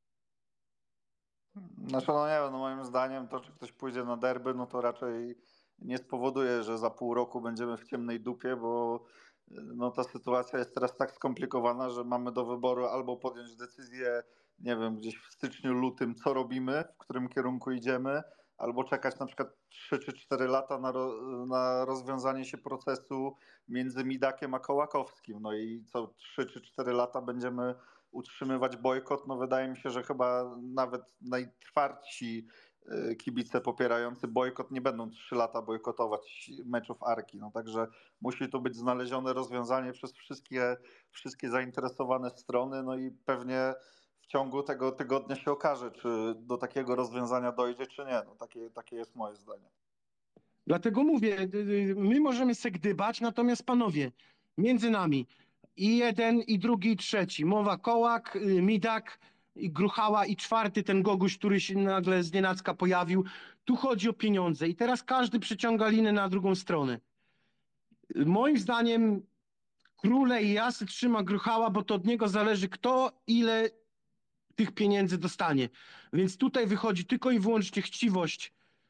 [SPEAKER 8] Znaczy, no nie wiem, no moim zdaniem to, czy ktoś pójdzie na derby, no to raczej nie spowoduje, że za pół roku będziemy w ciemnej dupie, bo no ta sytuacja jest teraz tak skomplikowana, że mamy do wyboru albo podjąć decyzję, nie wiem, gdzieś w styczniu, lutym, co robimy, w którym kierunku idziemy, albo czekać na przykład trzy czy cztery lata na, ro, na rozwiązanie się procesu między Midakiem a Kołakowskim. No i co trzy czy cztery lata będziemy utrzymywać bojkot. No wydaje mi się, że chyba nawet najtwardsi kibice popierający bojkot nie będą trzy lata bojkotować meczów Arki. No także musi tu być znalezione rozwiązanie przez wszystkie, wszystkie zainteresowane strony, no i pewnie w ciągu tego tygodnia się okaże, czy do takiego rozwiązania dojdzie, czy nie. No takie, takie jest moje zdanie.
[SPEAKER 2] Dlatego mówię, my możemy se gdybać, natomiast panowie, między nami i jeden, i drugi, i trzeci, mowa Kołak, Midak, i Gruchała i czwarty ten Goguś, który się nagle znienacka pojawił. Tu chodzi o pieniądze i teraz każdy przyciąga linę na drugą stronę. Moim zdaniem króle i jasy trzyma Gruchała, bo to od niego zależy kto ile tych pieniędzy dostanie. Więc tutaj wychodzi tylko i wyłącznie chciwość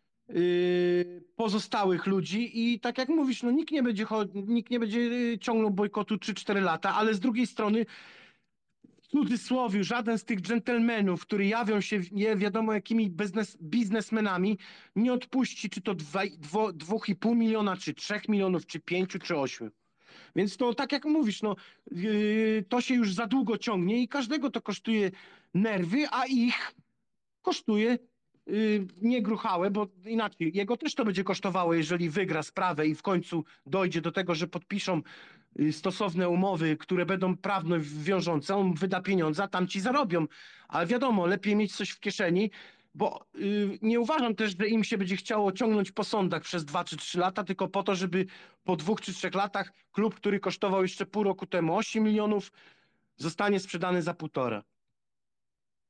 [SPEAKER 2] yy, pozostałych ludzi i tak jak mówisz, no nikt nie będzie, nikt nie będzie ciągnął bojkotu trzy cztery lata, ale z drugiej strony w cudzysłowie żaden z tych dżentelmenów, którzy jawią się nie wiadomo jakimi biznes, biznesmenami, nie odpuści czy to dwa i pół miliona, czy trzech milionów, czy pięciu, czy ośmiu. Więc to tak jak mówisz, no yy, to się już za długo ciągnie i każdego to kosztuje nerwy, a ich kosztuje yy, nie Gruchałę, bo inaczej, jego też to będzie kosztowało, jeżeli wygra sprawę i w końcu dojdzie do tego, że podpiszą yy, stosowne umowy, które będą prawno wiążące, on wyda pieniądze, a tamci zarobią. Ale wiadomo, lepiej mieć coś w kieszeni, bo yy, nie uważam też, że im się będzie chciało ciągnąć po sądach przez dwa czy trzy lata, tylko po to, żeby po dwóch czy trzech latach klub, który kosztował jeszcze pół roku temu osiem milionów, zostanie sprzedany za półtora.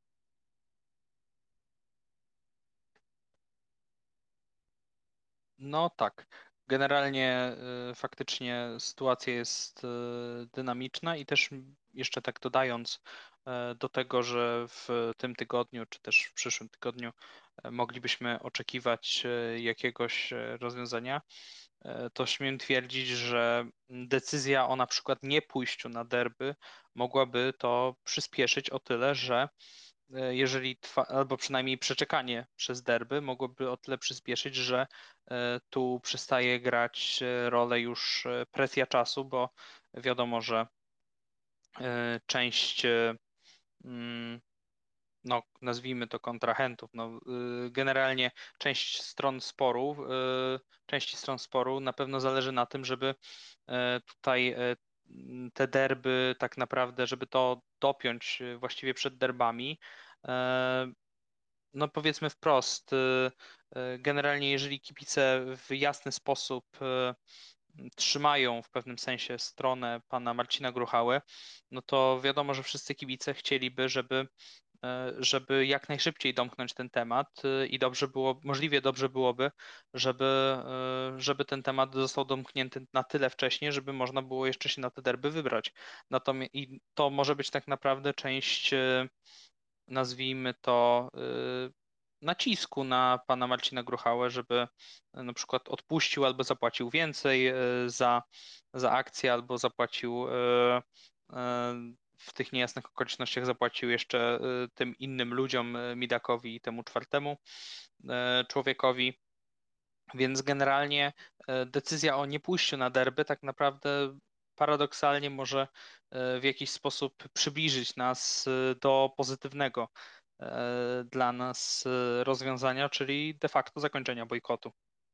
[SPEAKER 1] No tak. Generalnie y, faktycznie sytuacja jest y, dynamiczna i też jeszcze tak dodając y, do tego, że w tym tygodniu czy też w przyszłym tygodniu y, moglibyśmy oczekiwać y, jakiegoś y, rozwiązania, y, to śmiem twierdzić, że decyzja o na przykład nie pójściu na derby mogłaby to przyspieszyć o tyle, że e, jeżeli trwa, albo przynajmniej przeczekanie przez derby mogłoby o tyle przyspieszyć, że e, tu przestaje grać e, rolę już e, presja czasu, bo wiadomo, że e, część e, mm, no, nazwijmy to kontrahentów, no, y, generalnie część stron sporu, y, części stron sporu na pewno zależy na tym, żeby e, tutaj e, m, te derby tak naprawdę, żeby to dopiąć e, właściwie przed derbami. E, No powiedzmy wprost, y, y, generalnie jeżeli kibice w jasny sposób y, trzymają w pewnym sensie stronę pana Marcina Gruchały, no to wiadomo, że wszyscy kibice chcieliby, żeby, e, żeby jak najszybciej domknąć ten temat y, i dobrze było, możliwie dobrze byłoby, żeby, e, żeby ten temat został domknięty na tyle wcześnie, żeby można było jeszcze się na te derby wybrać. Natomiast i to może być tak naprawdę część, e, nazwijmy to, y, nacisku na pana Marcina Gruchałę, żeby y, na przykład odpuścił albo zapłacił więcej y, za, za akcję, albo zapłacił y, y, w tych niejasnych okolicznościach zapłacił jeszcze y, tym innym ludziom, y, Midakowi i temu czwartemu y, człowiekowi. Więc generalnie e, decyzja o niepójściu na derby tak naprawdę paradoksalnie może e, w jakiś sposób przybliżyć nas e, do pozytywnego e, dla nas e, rozwiązania, czyli de facto zakończenia bojkotu.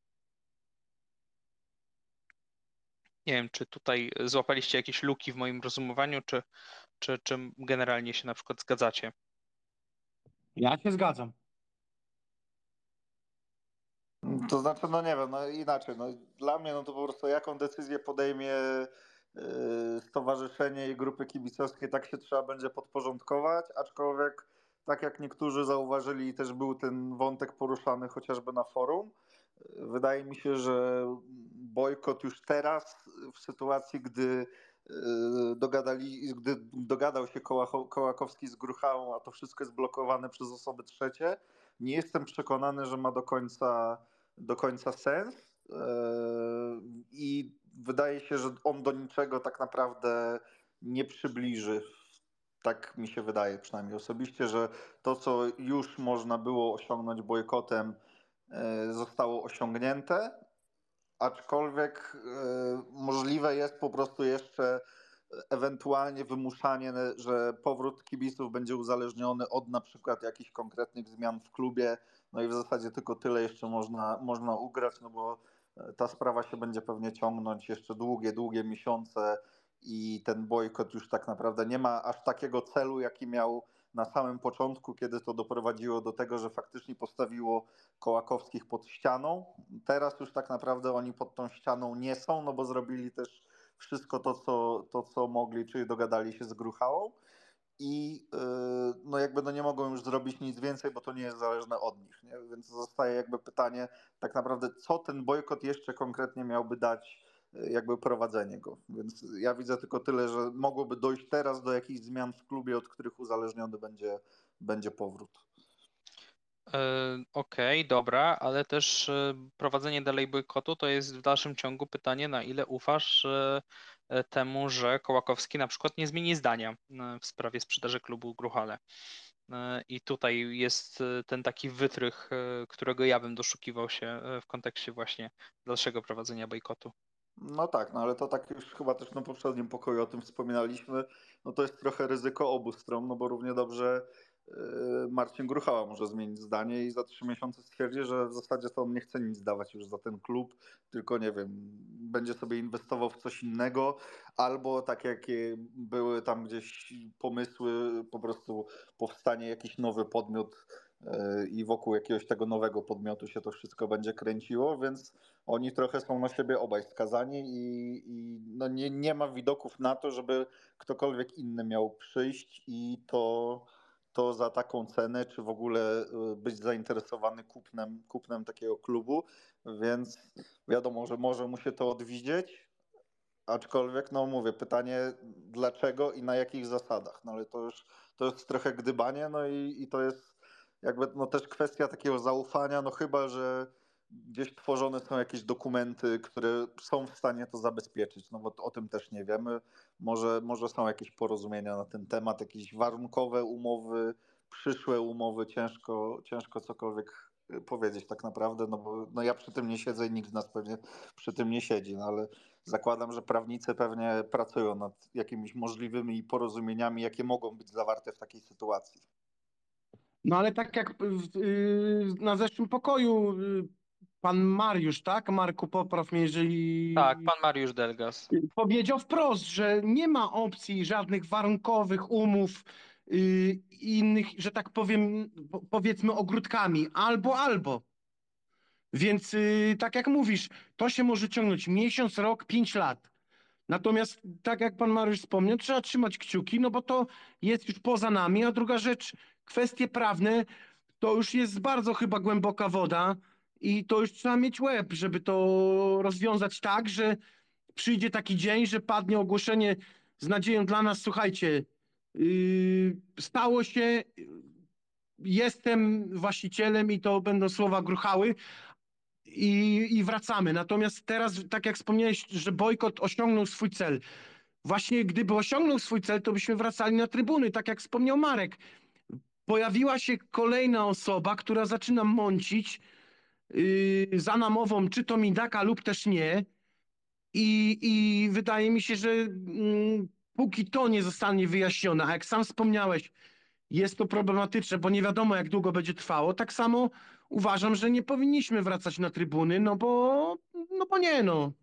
[SPEAKER 1] Nie wiem, czy tutaj złapaliście jakieś luki w moim rozumowaniu, czy, czy, czy generalnie się na przykład zgadzacie?
[SPEAKER 2] Ja się zgadzam.
[SPEAKER 8] To znaczy, no nie wiem, no inaczej. No, dla mnie no to po prostu jaką decyzję podejmie yy, stowarzyszenie i grupy kibicowskie, tak się trzeba będzie podporządkować, aczkolwiek tak jak niektórzy zauważyli, też był ten wątek poruszany chociażby na forum. Wydaje mi się, że bojkot już teraz, w sytuacji, gdy yy, dogadali, gdy dogadał się Kołacho- Kołakowski z Gruchałą, a to wszystko jest blokowane przez osoby trzecie, nie jestem przekonany, że ma do końca, do końca sens. Yy, I wydaje się, że on do niczego tak naprawdę nie przybliży. Tak mi się wydaje przynajmniej osobiście, że to, co już można było osiągnąć bojkotem, yy, zostało osiągnięte, aczkolwiek yy, możliwe jest po prostu jeszcze ewentualnie wymuszanie, że powrót kibiców będzie uzależniony od na przykład jakichś konkretnych zmian w klubie. No i w zasadzie tylko tyle jeszcze można, można ugrać, no bo ta sprawa się będzie pewnie ciągnąć jeszcze długie, długie miesiące i ten bojkot już tak naprawdę nie ma aż takiego celu, jaki miał na samym początku, kiedy to doprowadziło do tego, że faktycznie postawiło Kołakowskich pod ścianą. Teraz już tak naprawdę oni pod tą ścianą nie są, no bo zrobili też wszystko to, co, to, co mogli, czyli dogadali się z Gruchałą i yy, no jakby no nie mogą już zrobić nic więcej, bo to nie jest zależne od nich, nie? Więc zostaje jakby pytanie tak naprawdę, co ten bojkot jeszcze konkretnie miałby dać, yy, jakby prowadzenie go. Więc ja widzę tylko tyle, że mogłoby dojść teraz do jakichś zmian w klubie, od których uzależniony będzie, będzie powrót.
[SPEAKER 1] E, Okej, dobra, ale też e, prowadzenie dalej bojkotu to jest w dalszym ciągu pytanie, na ile ufasz e, e, temu, że Kołakowski na przykład nie zmieni zdania e, w sprawie sprzedaży klubu Gruchale. E, I tutaj jest e, ten taki wytrych, e, którego ja bym doszukiwał się e, w kontekście właśnie dalszego prowadzenia bojkotu.
[SPEAKER 8] No tak, no ale to tak już chyba też na poprzednim pokoju o tym wspominaliśmy. No to jest trochę ryzyko obu stron, no bo równie dobrze yy, Marcin Gruchała może zmienić zdanie i za trzy miesiące stwierdzi, że w zasadzie to on nie chce nic dawać już za ten klub, tylko nie wiem, będzie sobie inwestował w coś innego, albo tak jakie były tam gdzieś pomysły, po prostu powstanie jakiś nowy podmiot yy, i wokół jakiegoś tego nowego podmiotu się to wszystko będzie kręciło, więc oni trochę są na siebie obaj skazani i, i no nie, nie ma widoków na to, żeby ktokolwiek inny miał przyjść i to, to za taką cenę, czy w ogóle być zainteresowany kupnem, kupnem takiego klubu, więc wiadomo, że może mu się to odwidzieć, aczkolwiek, no mówię, pytanie dlaczego i na jakich zasadach, no ale to już to jest trochę gdybanie, no i, i to jest jakby no też kwestia takiego zaufania, no chyba, że gdzieś tworzone są jakieś dokumenty, które są w stanie to zabezpieczyć, no bo o tym też nie wiemy. Może, może są jakieś porozumienia na ten temat, jakieś warunkowe umowy, przyszłe umowy, ciężko, ciężko cokolwiek powiedzieć tak naprawdę, no bo no ja przy tym nie siedzę i nikt z nas pewnie przy tym nie siedzi, no ale zakładam, że prawnicy pewnie pracują nad jakimiś możliwymi porozumieniami, jakie mogą być zawarte w takiej sytuacji.
[SPEAKER 2] No ale tak jak w- y, na zeszłym pokoju y, pan Mariusz, tak? Marku, popraw mnie, jeżeli
[SPEAKER 1] Tak, pan Mariusz Delgas.
[SPEAKER 2] powiedział wprost, że nie ma opcji żadnych warunkowych umów y, innych, że tak powiem, po- powiedzmy ogródkami, albo, albo. Więc y, tak jak mówisz, to się może ciągnąć miesiąc, rok, pięć lat. Natomiast tak jak pan Mariusz wspomniał, trzeba trzymać kciuki, no bo to jest już poza nami, a druga rzecz, kwestie prawne, to już jest bardzo chyba głęboka woda i to już trzeba mieć łeb, żeby to rozwiązać tak, że przyjdzie taki dzień, że padnie ogłoszenie z nadzieją dla nas, słuchajcie, yy, stało się, jestem właścicielem i to będą słowa gruchały i, i wracamy. Natomiast teraz, tak jak wspomniałeś, że bojkot osiągnął swój cel. Właśnie gdyby osiągnął swój cel, to byśmy wracali na trybuny, tak jak wspomniał Marek. Pojawiła się kolejna osoba, która zaczyna mącić yy, za namową, czy to Midaka lub też nie. I, i wydaje mi się, że mm, póki to nie zostanie wyjaśnione, a jak sam wspomniałeś, jest to problematyczne, bo nie wiadomo, jak długo będzie trwało. Tak samo uważam, że nie powinniśmy wracać na trybuny, no bo, no bo nie, no.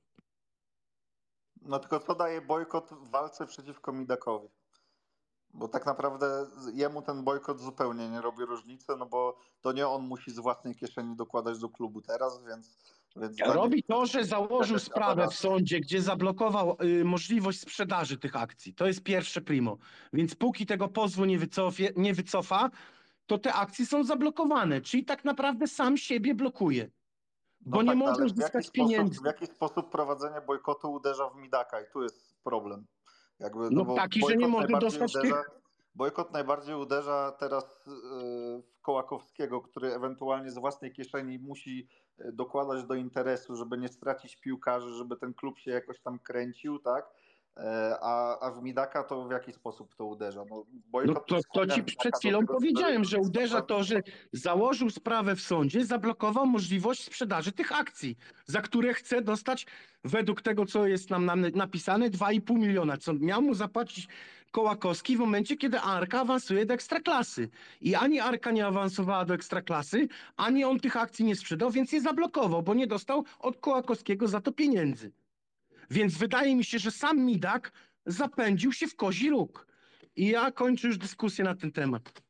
[SPEAKER 8] No tylko co daje bojkot w walce przeciwko Midakowi? Bo tak naprawdę jemu ten bojkot zupełnie nie robi różnicy, no bo to nie on musi z własnej kieszeni dokładać do klubu teraz, więc... więc dla
[SPEAKER 2] Robi
[SPEAKER 8] niego
[SPEAKER 2] to, że założył
[SPEAKER 8] jakaś
[SPEAKER 2] sprawę w
[SPEAKER 8] aberracja.
[SPEAKER 2] sądzie, gdzie zablokował y, możliwość sprzedaży tych akcji. To jest pierwsze primo. Więc póki tego pozwu nie, wycofie, nie wycofa, to te akcje są zablokowane. Czyli tak naprawdę sam siebie blokuje.
[SPEAKER 8] No
[SPEAKER 2] Bo nie
[SPEAKER 8] tak, no
[SPEAKER 2] może
[SPEAKER 8] ale w jaki
[SPEAKER 2] uzyskać
[SPEAKER 8] sposób,
[SPEAKER 2] pieniędzy.
[SPEAKER 8] w jaki sposób prowadzenie bojkotu uderza w Midaka i tu jest problem. Jakby, no
[SPEAKER 2] No
[SPEAKER 8] bo
[SPEAKER 2] taki, że nie
[SPEAKER 8] bojkot
[SPEAKER 2] może
[SPEAKER 8] najbardziej
[SPEAKER 2] dostać
[SPEAKER 8] uderza,
[SPEAKER 2] tych...
[SPEAKER 8] bojkot najbardziej uderza teraz yy, w Kołakowskiego, który ewentualnie z własnej kieszeni musi yy, dokładać do interesu, żeby nie stracić piłkarzy, żeby ten klub się jakoś tam kręcił, tak? Yy, A, a w Midaka to w jaki sposób to uderza? No,
[SPEAKER 2] No
[SPEAKER 8] bojkot
[SPEAKER 2] to,
[SPEAKER 8] nie
[SPEAKER 2] to
[SPEAKER 8] skłania
[SPEAKER 2] ci
[SPEAKER 8] Midaka
[SPEAKER 2] przed
[SPEAKER 8] do
[SPEAKER 2] chwilą
[SPEAKER 8] tego,
[SPEAKER 2] powiedziałem, że
[SPEAKER 8] żeby
[SPEAKER 2] uderza to, że założył sprawę w sądzie, zablokował możliwość sprzedaży tych akcji, za które chce dostać, według tego, co jest nam, nam napisane, dwa i pół miliona, co miał mu zapłacić Kołakowski w momencie, kiedy Arka awansuje do Ekstraklasy. I ani Arka nie awansowała do Ekstraklasy, ani on tych akcji nie sprzedał, więc je zablokował, bo nie dostał od Kołakowskiego za to pieniędzy. Więc wydaje mi się, że sam Midak zapędził się w kozi róg. I ja kończę już dyskusję na ten temat.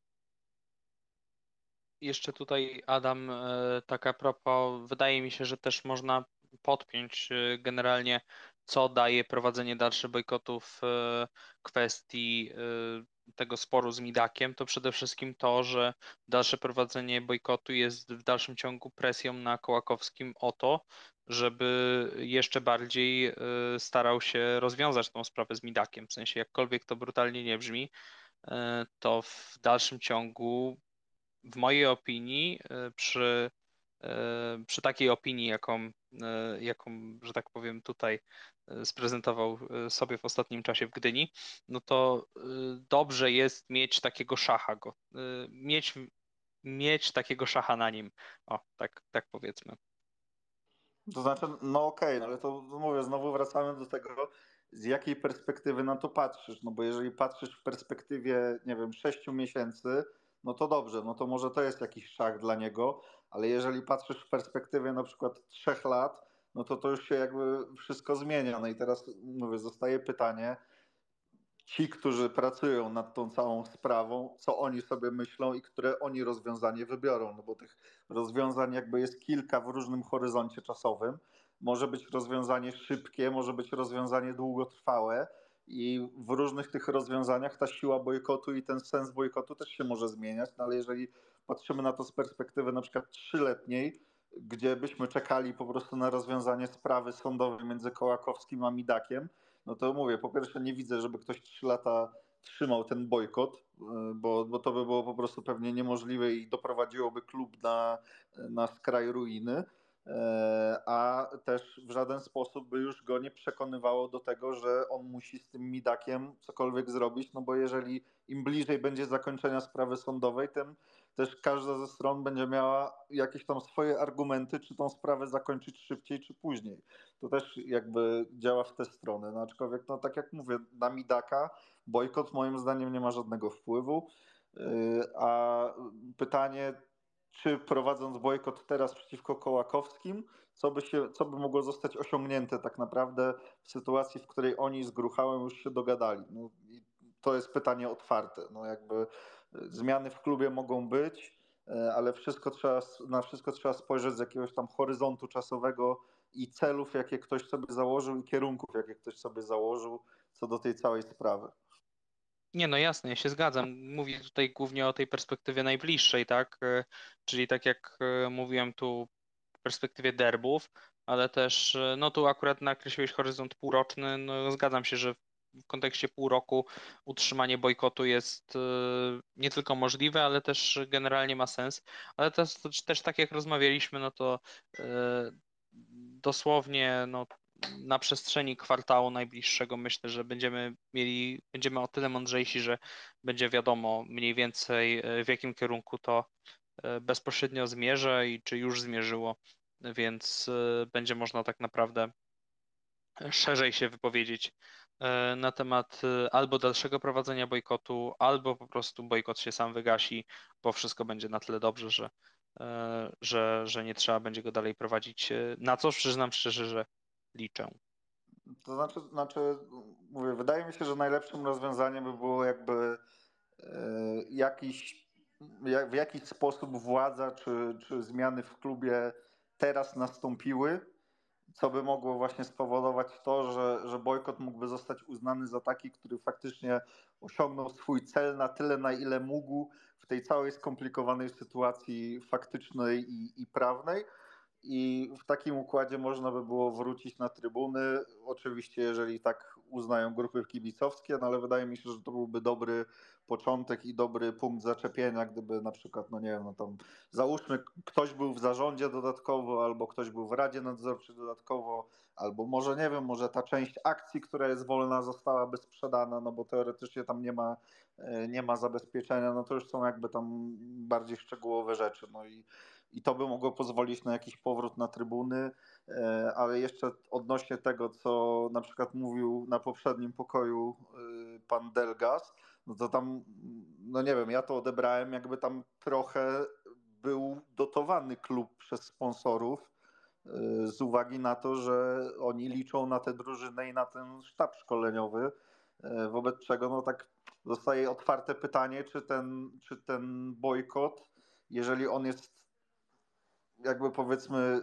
[SPEAKER 1] Jeszcze tutaj, Adam, e, tak a propos, wydaje mi się, że też można podpiąć e, generalnie, co daje prowadzenie dalszych bojkotów w e, kwestii e, tego sporu z Midakiem, to przede wszystkim to, że dalsze prowadzenie bojkotu jest w dalszym ciągu presją na Kołakowskim o to, żeby jeszcze bardziej e, starał się rozwiązać tą sprawę z Midakiem. W sensie, jakkolwiek to brutalnie nie brzmi, e, to w dalszym ciągu w mojej opinii, y, przy, y, przy takiej opinii, jaką, y, jaką, że tak powiem, tutaj y, sprezentował y, sobie w ostatnim czasie w Gdyni, no to y, dobrze jest mieć takiego szacha go, y, mieć, mieć takiego szacha na nim. O, tak, tak powiedzmy.
[SPEAKER 8] To znaczy, no okej, okay, ale to mówię, znowu wracamy do tego, z jakiej perspektywy na to patrzysz. No bo jeżeli patrzysz w perspektywie, nie wiem, sześciu miesięcy, no to dobrze, no to może to jest jakiś szach dla niego, ale jeżeli patrzysz w perspektywie na przykład trzech lat, no to to już się jakby wszystko zmienia. No i teraz mówię, zostaje pytanie, ci, którzy pracują nad tą całą sprawą, co oni sobie myślą i które oni rozwiązanie wybiorą, no bo tych rozwiązań jakby jest kilka w różnym horyzoncie czasowym. Może być rozwiązanie szybkie, może być rozwiązanie długotrwałe i w różnych tych rozwiązaniach ta siła bojkotu i ten sens bojkotu też się może zmieniać, no ale jeżeli patrzymy na to z perspektywy na przykład trzyletniej, gdzie byśmy czekali po prostu na rozwiązanie sprawy sądowej między Kołakowskim a Midakiem, no to mówię, po pierwsze nie widzę, żeby ktoś trzy lata trzymał ten bojkot, bo, bo to by było po prostu pewnie niemożliwe i doprowadziłoby klub na, na skraj ruiny, a też w żaden sposób by już go nie przekonywało do tego, że on musi z tym Midakiem cokolwiek zrobić, no bo jeżeli im bliżej będzie zakończenia sprawy sądowej, tym też każda ze stron będzie miała jakieś tam swoje argumenty, czy tą sprawę zakończyć szybciej, czy później. To też jakby działa w tę stronę. No aczkolwiek, no tak jak mówię, na Midaka bojkot moim zdaniem nie ma żadnego wpływu. A pytanie, czy prowadząc bojkot teraz przeciwko Kołakowskim, co by, się, co by mogło zostać osiągnięte tak naprawdę w sytuacji, w której oni z Gruchałem już się dogadali. No, i to jest pytanie otwarte. No jakby zmiany w klubie mogą być, ale wszystko trzeba, na wszystko trzeba spojrzeć z jakiegoś tam horyzontu czasowego i celów, jakie ktoś sobie założył i kierunków, jakie ktoś sobie założył co do tej całej sprawy.
[SPEAKER 1] Nie, no jasne, ja się zgadzam. Mówię tutaj głównie o tej perspektywie najbliższej, tak? E, Czyli tak jak e, mówiłem tu w perspektywie derbów, ale też, e, no tu akurat nakreśliłeś horyzont półroczny, no zgadzam się, że w kontekście pół roku utrzymanie bojkotu jest e, nie tylko możliwe, ale też generalnie ma sens. Ale też, też tak jak rozmawialiśmy, no to e, dosłownie, no na przestrzeni kwartału najbliższego myślę, że będziemy mieli, będziemy o tyle mądrzejsi, że będzie wiadomo mniej więcej e, w jakim kierunku to e, bezpośrednio zmierza i czy już zmierzyło, więc e, będzie można tak naprawdę szerzej się wypowiedzieć e, na temat e, albo dalszego prowadzenia bojkotu, albo po prostu bojkot się sam wygasi, bo wszystko będzie na tyle dobrze, że, e, że, że nie trzeba będzie go dalej prowadzić, e, na co przyznam szczerze, że liczę.
[SPEAKER 8] To znaczy, znaczy, mówię, wydaje mi się, że najlepszym rozwiązaniem by było jakby e, jakiś, jak, w jakiś sposób władza czy, czy zmiany w klubie teraz nastąpiły, co by mogło właśnie spowodować to, że, że bojkot mógłby zostać uznany za taki, który faktycznie osiągnął swój cel na tyle, na ile mógł w tej całej skomplikowanej sytuacji faktycznej i, i prawnej. I w takim układzie można by było wrócić na trybuny. Oczywiście, jeżeli tak uznają grupy kibicowskie, no ale wydaje mi się, że to byłby dobry początek i dobry punkt zaczepienia, gdyby na przykład, no nie wiem, no tam załóżmy, ktoś był w zarządzie dodatkowo, albo ktoś był w Radzie Nadzorczej dodatkowo, albo może nie wiem, może ta część akcji, która jest wolna, zostałaby sprzedana, no bo teoretycznie tam nie ma, nie ma zabezpieczenia, no to już są jakby tam bardziej szczegółowe rzeczy. No i i to by mogło pozwolić na jakiś powrót na trybuny, ale jeszcze odnośnie tego, co na przykład mówił na poprzednim pokoju pan Delgas, no to tam, no nie wiem, ja to odebrałem, jakby tam trochę był dotowany klub przez sponsorów z uwagi na to, że oni liczą na tę drużynę i na ten sztab szkoleniowy, wobec czego no tak zostaje otwarte pytanie, czy ten, czy ten bojkot, jeżeli on jest jakby powiedzmy,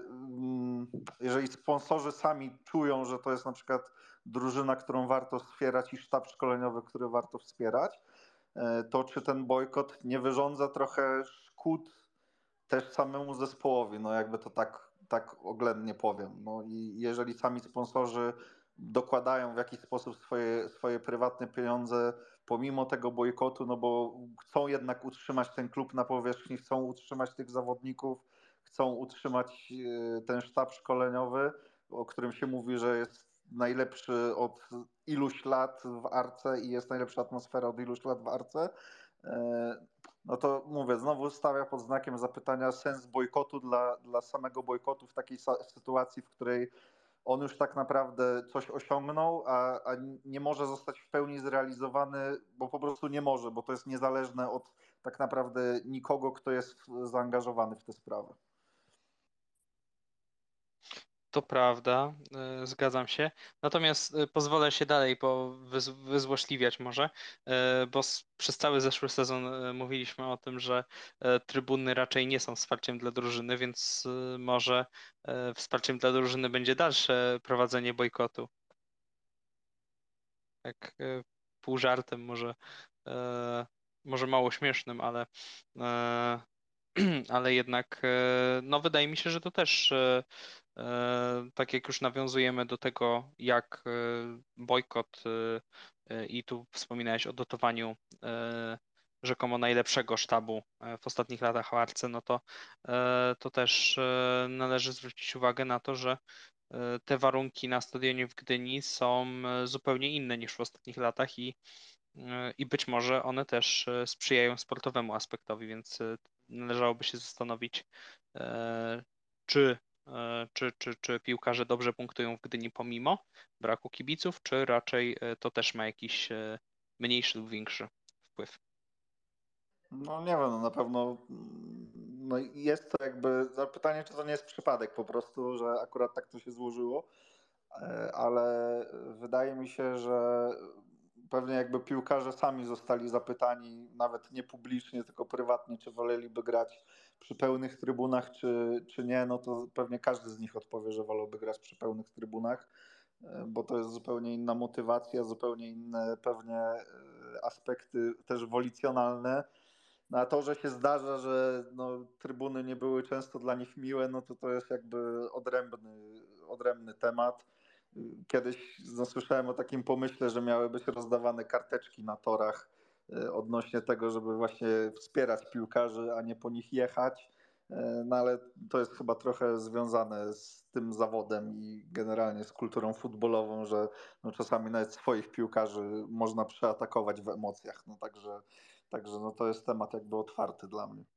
[SPEAKER 8] jeżeli sponsorzy sami czują, że to jest na przykład drużyna, którą warto wspierać i sztab szkoleniowy, który warto wspierać, to czy ten bojkot nie wyrządza trochę szkód też samemu zespołowi, no jakby to tak, tak oględnie powiem. No i jeżeli sami sponsorzy dokładają w jakiś sposób swoje, swoje prywatne pieniądze pomimo tego bojkotu, no bo chcą jednak utrzymać ten klub na powierzchni, chcą utrzymać tych zawodników, chcą utrzymać ten sztab szkoleniowy, o którym się mówi, że jest najlepszy od iluś lat w Arce i jest najlepsza atmosfera od iluś lat w Arce, no to mówię, znowu stawia pod znakiem zapytania sens bojkotu dla, dla samego bojkotu w takiej sytuacji, w której on już tak naprawdę coś osiągnął, a, a nie może zostać w pełni zrealizowany, bo po prostu nie może, bo to jest niezależne od tak naprawdę nikogo, kto jest zaangażowany w tę sprawę.
[SPEAKER 1] To prawda, e, zgadzam się. Natomiast e, pozwolę się dalej po wyz- wyzłośliwiać może, e, bo s- przez cały zeszły sezon e, mówiliśmy o tym, że e, trybuny raczej nie są wsparciem dla drużyny, więc e, może e, wsparciem dla drużyny będzie dalsze prowadzenie bojkotu. tak e, pół żartem, może, e, może mało śmiesznym, ale, e, ale jednak e, no wydaje mi się, że to też e, e, tak jak już nawiązujemy do tego, jak e, bojkot e, e, i tu wspominałeś o dotowaniu e, rzekomo najlepszego sztabu e, w ostatnich latach w Arce, no to, e, to też e, należy zwrócić uwagę na to, że e, te warunki na stadionie w Gdyni są e, zupełnie inne niż w ostatnich latach i, e, i być może one też e, sprzyjają sportowemu aspektowi, więc e, należałoby się zastanowić, e, czy, e, czy, czy, czy piłkarze dobrze punktują w Gdyni pomimo braku kibiców, czy raczej e, to też ma jakiś e, mniejszy lub większy wpływ.
[SPEAKER 8] No nie wiem, no na pewno mm, no jest to jakby no pytanie, czy to nie jest przypadek po prostu, że akurat tak to się złożyło, e, ale wydaje mi się, że pewnie jakby piłkarze sami zostali zapytani, nawet nie publicznie, tylko prywatnie, czy woleliby grać przy pełnych trybunach, czy, czy nie, no to pewnie każdy z nich odpowie, że wolałby grać przy pełnych trybunach, e, bo to jest zupełnie inna motywacja, zupełnie inne pewnie e, aspekty też wolicjonalne. No a to, że się zdarza, że no, trybuny nie były często dla nich miłe, no to to jest jakby odrębny, odrębny temat. Kiedyś no, słyszałem o takim pomyśle, że miały być rozdawane karteczki na torach e, odnośnie tego, żeby właśnie wspierać piłkarzy, a nie po nich jechać. E, No ale to jest chyba trochę związane z tym zawodem i generalnie z kulturą futbolową, że no, czasami nawet swoich piłkarzy można przeatakować w emocjach. No także Także no to jest temat jakby otwarty dla mnie.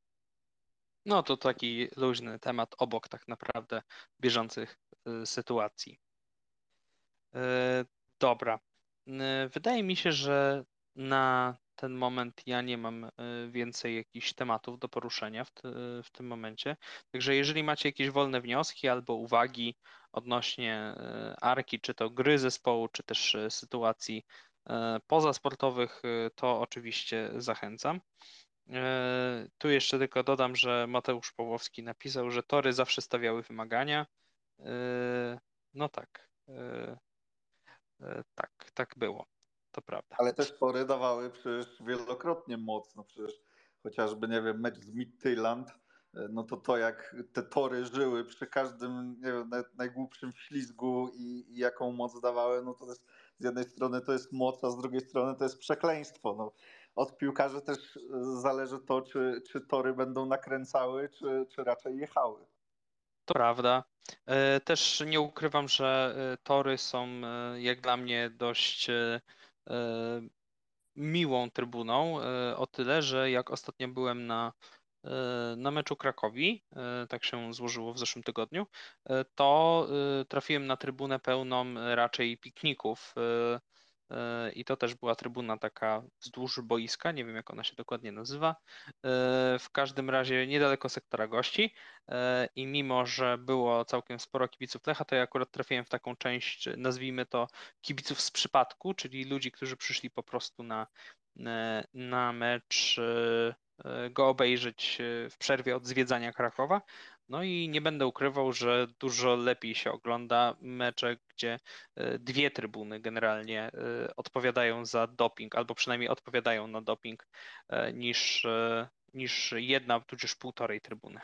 [SPEAKER 1] No to taki luźny temat obok tak naprawdę bieżących y, sytuacji. Y, Dobra. Y, Wydaje mi się, że na ten moment ja nie mam y, więcej jakichś tematów do poruszenia w, ty, w tym momencie. Także jeżeli macie jakieś wolne wnioski albo uwagi odnośnie y, Arki, czy to gry zespołu, czy też y, sytuacji y, pozasportowych, y, to oczywiście zachęcam. E, Tu jeszcze tylko dodam, że Mateusz Pawłowski napisał, że tory zawsze stawiały wymagania. E, No tak, e, e, tak, tak było. To prawda.
[SPEAKER 8] Ale też tory dawały przecież wielokrotnie moc. No przecież chociażby, nie wiem, mecz z Midtjylland, no to to jak te tory żyły przy każdym, nie wiem, nawet najgłupszym ślizgu i, i jaką moc dawały, no to jest, z jednej strony to jest moc, a z drugiej strony to jest przekleństwo. No, od piłkarzy też zależy to, czy, czy tory będą nakręcały, czy, czy raczej jechały.
[SPEAKER 1] To prawda. E, Też nie ukrywam, że e, tory są e, jak dla mnie dość e, e, miłą trybuną, e, o tyle, że jak ostatnio byłem na, e, na meczu Krakowi, e, tak się złożyło w zeszłym tygodniu, e, to e, trafiłem na trybunę pełną raczej pikników. e, e, I to też była trybuna taka wzdłuż boiska, nie wiem jak ona się dokładnie nazywa. E, W każdym razie niedaleko sektora gości. E, I mimo, że było całkiem sporo kibiców Lecha, to ja akurat trafiłem w taką część, nazwijmy to kibiców z przypadku, czyli ludzi, którzy przyszli po prostu na, e, na mecz e, e, go obejrzeć e, w przerwie od zwiedzania Krakowa. No i nie będę ukrywał, że dużo lepiej się ogląda mecze, gdzie e, dwie trybuny generalnie e, odpowiadają za doping, albo przynajmniej odpowiadają na doping, e, niż, e, niż jedna, tudzież półtorej trybuny.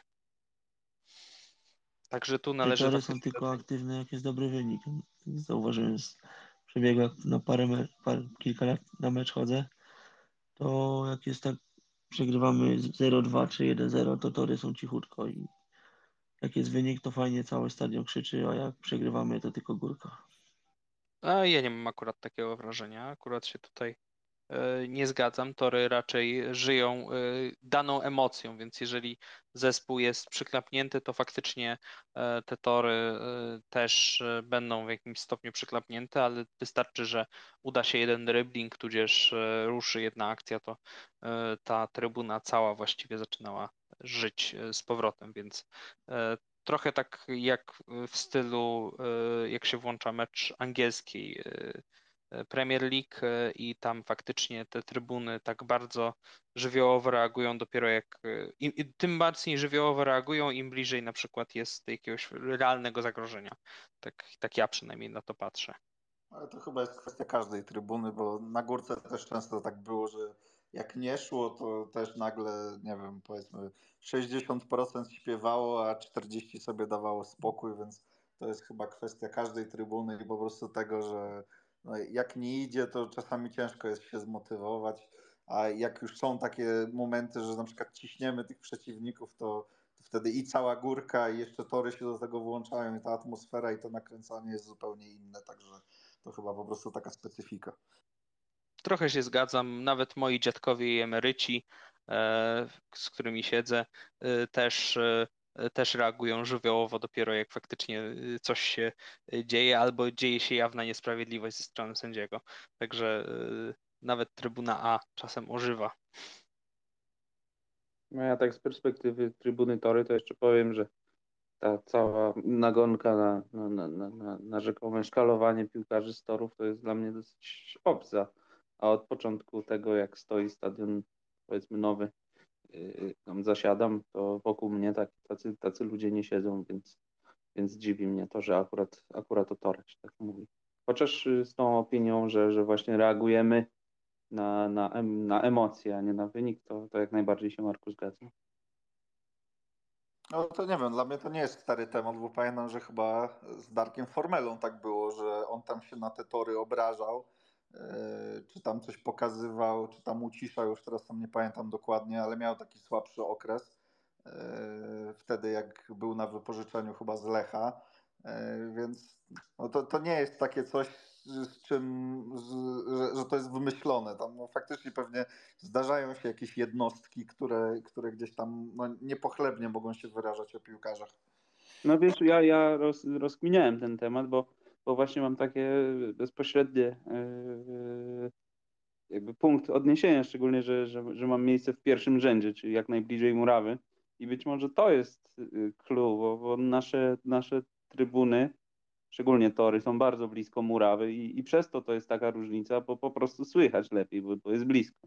[SPEAKER 1] Także tu
[SPEAKER 4] Te
[SPEAKER 1] należy
[SPEAKER 4] tory są
[SPEAKER 1] faktycznie
[SPEAKER 4] tylko
[SPEAKER 1] docenić.
[SPEAKER 4] aktywne, jak jest dobry wynik. Zauważyłem z przebiegu, jak na parę, me, par, kilka lat na mecz chodzę, to jak jest tak, przegrywamy zero dwa czy jeden zero, to tory są cichutko i jak jest wynik, to fajnie cały stadion krzyczy, a jak przegrywamy, to tylko górka.
[SPEAKER 1] A ja nie mam akurat takiego wrażenia. Akurat się tutaj e, nie zgadzam. Tory raczej żyją e, daną emocją, więc jeżeli zespół jest przyklapnięty, to faktycznie e, te tory e, też e, będą w jakimś stopniu przyklapnięte, ale wystarczy, że uda się jeden dribbling, tudzież e, ruszy jedna akcja, to e, ta trybuna cała właściwie zaczynała żyć e, z powrotem, więc e, trochę tak jak w stylu, e, jak się włącza mecz angielskiej e, Premier League e, i tam faktycznie te trybuny tak bardzo żywiołowo reagują dopiero jak, e, im, im- tym bardziej żywiołowo reagują, im bliżej na przykład jest jakiegoś realnego zagrożenia. Tak, tak ja przynajmniej na to patrzę.
[SPEAKER 8] Ale to chyba jest kwestia każdej trybuny, bo na górce też często tak było, że jak nie szło, to też nagle, nie wiem, powiedzmy sześćdziesiąt procent śpiewało, a czterdzieści procent sobie dawało spokój, więc to jest chyba kwestia każdej trybuny i po prostu tego, że no jak nie idzie, to czasami ciężko jest się zmotywować, a jak już są takie momenty, że na przykład ciśniemy tych przeciwników, to, to wtedy i cała górka, i jeszcze tory się do tego włączają, i ta atmosfera, i to nakręcanie jest zupełnie inne, także to chyba po prostu taka specyfika.
[SPEAKER 1] Trochę się zgadzam, nawet moi dziadkowie i emeryci, e, z którymi siedzę, e, też, e, też reagują żywiołowo dopiero jak faktycznie e, coś się e, dzieje albo dzieje się jawna niesprawiedliwość ze strony sędziego. Także e, nawet Trybuna A czasem ożywa.
[SPEAKER 3] No ja tak z perspektywy trybuny Tory to jeszcze powiem, że ta cała nagonka na, na, na, na, na, na rzekome szkalowanie piłkarzy z torów to jest dla mnie dosyć obca. A od początku tego, jak stoi stadion, powiedzmy nowy, yy, tam zasiadam, to wokół mnie tak, tacy, tacy ludzie nie siedzą, więc, więc dziwi mnie to, że akurat, akurat o torach się tak mówi. Chociaż yy, z tą opinią, że, że właśnie reagujemy na, na, em, na emocje, a nie na wynik, to, to jak najbardziej się Marku zgadza.
[SPEAKER 8] No to nie wiem, dla mnie to nie jest stary temat, bo pamiętam, że chyba z Darkiem Formelą tak było, że on tam się na te tory obrażał, yy, czy tam coś pokazywał, czy tam uciszał, już teraz tam nie pamiętam dokładnie, ale miał taki słabszy okres. Yy, wtedy jak był na wypożyczeniu chyba z Lecha, yy, więc no to, to nie jest takie coś, z czym, z, że, że to jest wymyślone. Tam no, faktycznie pewnie zdarzają się jakieś jednostki, które, które gdzieś tam no, niepochlebnie mogą się wyrażać o piłkarzach.
[SPEAKER 3] No wiesz, ja, ja roz, rozkminiałem ten temat, bo, bo właśnie mam takie bezpośrednie yy, jakby punkt odniesienia, szczególnie, że, że, że mam miejsce w pierwszym rzędzie, czyli jak najbliżej murawy. I być może to jest yy, clue, bo, bo nasze, nasze trybuny, szczególnie tory, są bardzo blisko murawy i, i przez to to jest taka różnica, bo po prostu słychać lepiej, bo, bo jest blisko.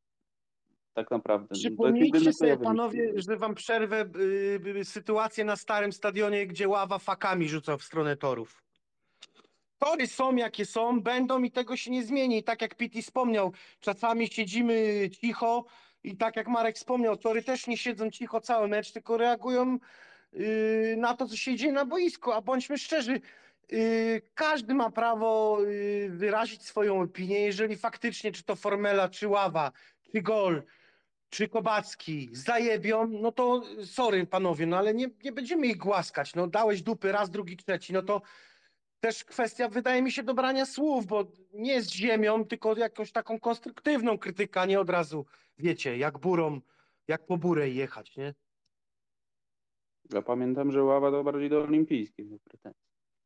[SPEAKER 3] Tak naprawdę. No, to jest
[SPEAKER 2] Przypomnijcie
[SPEAKER 3] jedyne, co ja
[SPEAKER 2] sobie,
[SPEAKER 3] wymyśliłem.
[SPEAKER 2] panowie, że wam przerwę y, y, sytuację na starym stadionie, gdzie ława fakami rzucał w stronę torów. Tory są jakie są, będą i tego się nie zmieni. I tak jak Piti wspomniał, czasami siedzimy cicho i tak jak Marek wspomniał, tory też nie siedzą cicho cały mecz, tylko reagują y, na to, co się dzieje na boisku. A bądźmy szczerzy, y, każdy ma prawo y, wyrazić swoją opinię, jeżeli faktycznie, czy to Formela, czy ława, czy gol, czy Kobacki zajebią, no to sorry panowie, no ale nie, nie będziemy ich głaskać. No dałeś dupy raz, drugi, trzeci, no to też kwestia, wydaje mi się, dobrania słów, bo nie z ziemią, tylko jakąś taką konstruktywną krytykę, a nie od razu, wiecie, jak burą, jak po burej jechać, nie?
[SPEAKER 3] Ja pamiętam, że ława to bardziej do olimpijskich miał pretensje.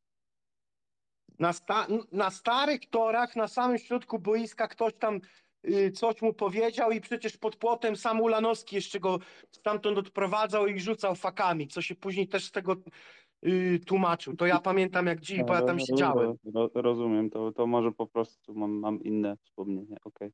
[SPEAKER 2] Na, sta na starych torach, na samym środku boiska ktoś tam y, coś mu powiedział i przecież pod płotem sam Ulanowski jeszcze go stamtąd odprowadzał i rzucał fakami, co się później też z tego y, tłumaczył. To ja pamiętam jak dziś, bo ja
[SPEAKER 3] Ro,
[SPEAKER 2] tam siedziałem.
[SPEAKER 3] ro, ro, rozumiem, to, to może po prostu mam, mam inne wspomnienie, okej.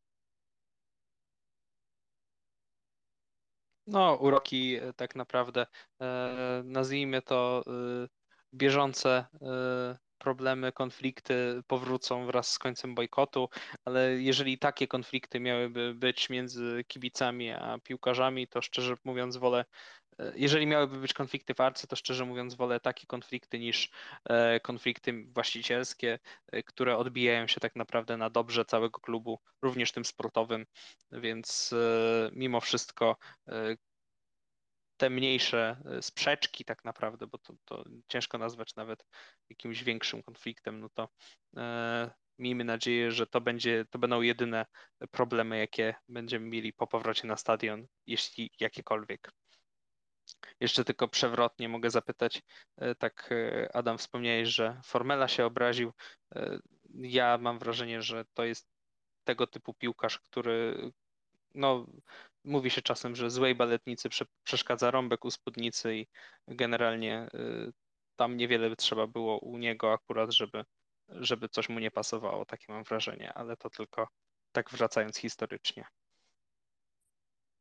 [SPEAKER 1] No, uroki e, tak naprawdę, e, nazwijmy to e, bieżące e, problemy, konflikty powrócą wraz z końcem bojkotu, ale jeżeli takie konflikty miałyby być między kibicami a piłkarzami, to szczerze mówiąc wolę, e, jeżeli miałyby być konflikty w Arce, to szczerze mówiąc wolę takie konflikty niż e, konflikty właścicielskie, e, które odbijają się tak naprawdę na dobrze całego klubu, również tym sportowym, więc e, mimo wszystko e, te mniejsze e, sprzeczki tak naprawdę, bo to, to ciężko nazwać nawet jakimś większym konfliktem, no to e, miejmy nadzieję, że to będzie, to będą jedyne problemy, jakie będziemy mieli po powrocie na stadion, jeśli jakiekolwiek. Jeszcze tylko przewrotnie mogę zapytać, e, tak e, Adam wspomniałeś, że Formela się obraził. E, Ja mam wrażenie, że to jest tego typu piłkarz, który no, mówi się czasem, że złej baletnicy prze, przeszkadza rąbek u spódnicy i generalnie y, tam niewiele by trzeba było u niego akurat, żeby, żeby coś mu nie pasowało, takie mam wrażenie, ale to tylko tak wracając historycznie.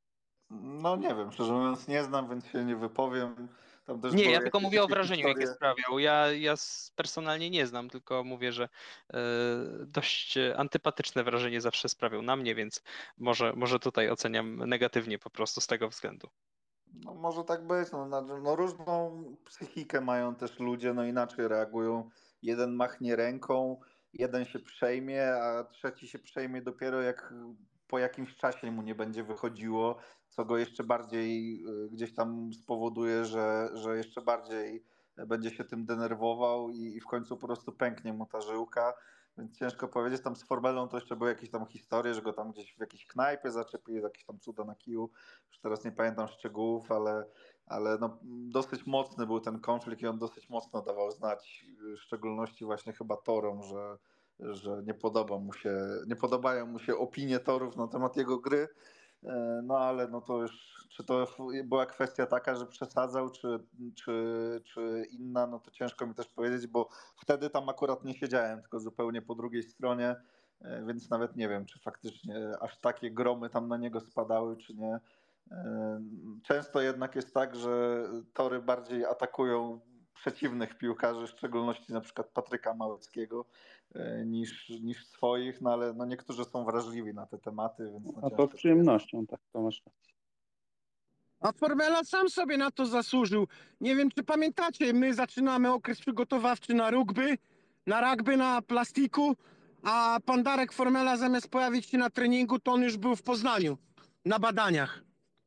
[SPEAKER 8] No nie wiem, szczerze mówiąc nie znam, więc się nie wypowiem. Tam też
[SPEAKER 1] Nie,
[SPEAKER 8] były
[SPEAKER 1] ja tylko
[SPEAKER 8] jakieś
[SPEAKER 1] mówię o
[SPEAKER 8] takie
[SPEAKER 1] wrażeniu, jakie
[SPEAKER 8] historie.
[SPEAKER 1] sprawiał. Ja, ja s- personalnie nie znam, tylko mówię, że e, dość e, antypatyczne wrażenie zawsze sprawiał na mnie, więc może, może tutaj oceniam negatywnie po prostu z tego względu.
[SPEAKER 8] No może tak być, no, znaczy, no różną psychikę mają też ludzie, no inaczej reagują. Jeden machnie ręką, jeden się przejmie, a trzeci się przejmie dopiero jak po jakimś czasie mu nie będzie wychodziło, co go jeszcze bardziej y, gdzieś tam spowoduje, że, że jeszcze bardziej będzie się tym denerwował i, i w końcu po prostu pęknie mu ta żyłka. Więc ciężko powiedzieć, tam z Formelą to jeszcze były jakieś tam historie, że go tam gdzieś w jakiejś knajpie zaczepili, jakieś tam cuda na kiju. Już teraz nie pamiętam szczegółów, ale, ale no, dosyć mocny był ten konflikt i on dosyć mocno dawał znać, w szczególności właśnie chyba torom, że, że nie podoba mu się, nie podobają mu się opinie torów na temat jego gry. E, No ale no to już, czy to była kwestia taka, że przesadzał, czy, czy, czy inna, no to ciężko mi też powiedzieć, bo wtedy tam akurat nie siedziałem, tylko zupełnie po drugiej stronie, e, więc nawet nie wiem, czy faktycznie aż takie gromy tam na niego spadały, czy nie. E, Często jednak jest tak, że tory bardziej atakują przeciwnych piłkarzy, w szczególności na przykład Patryka Małeckiego, e, niż, niż swoich, no ale no niektórzy są wrażliwi na te tematy, więc no
[SPEAKER 3] A to z
[SPEAKER 8] ciężko.
[SPEAKER 3] przyjemnością, tak, to masz rację.
[SPEAKER 2] A Formela sam sobie na to zasłużył. Nie wiem, czy pamiętacie, my zaczynamy okres przygotowawczy na rugby, na rugby, na plastiku, a pan Darek Formela zamiast pojawić się na treningu, to on już był w Poznaniu, na badaniach.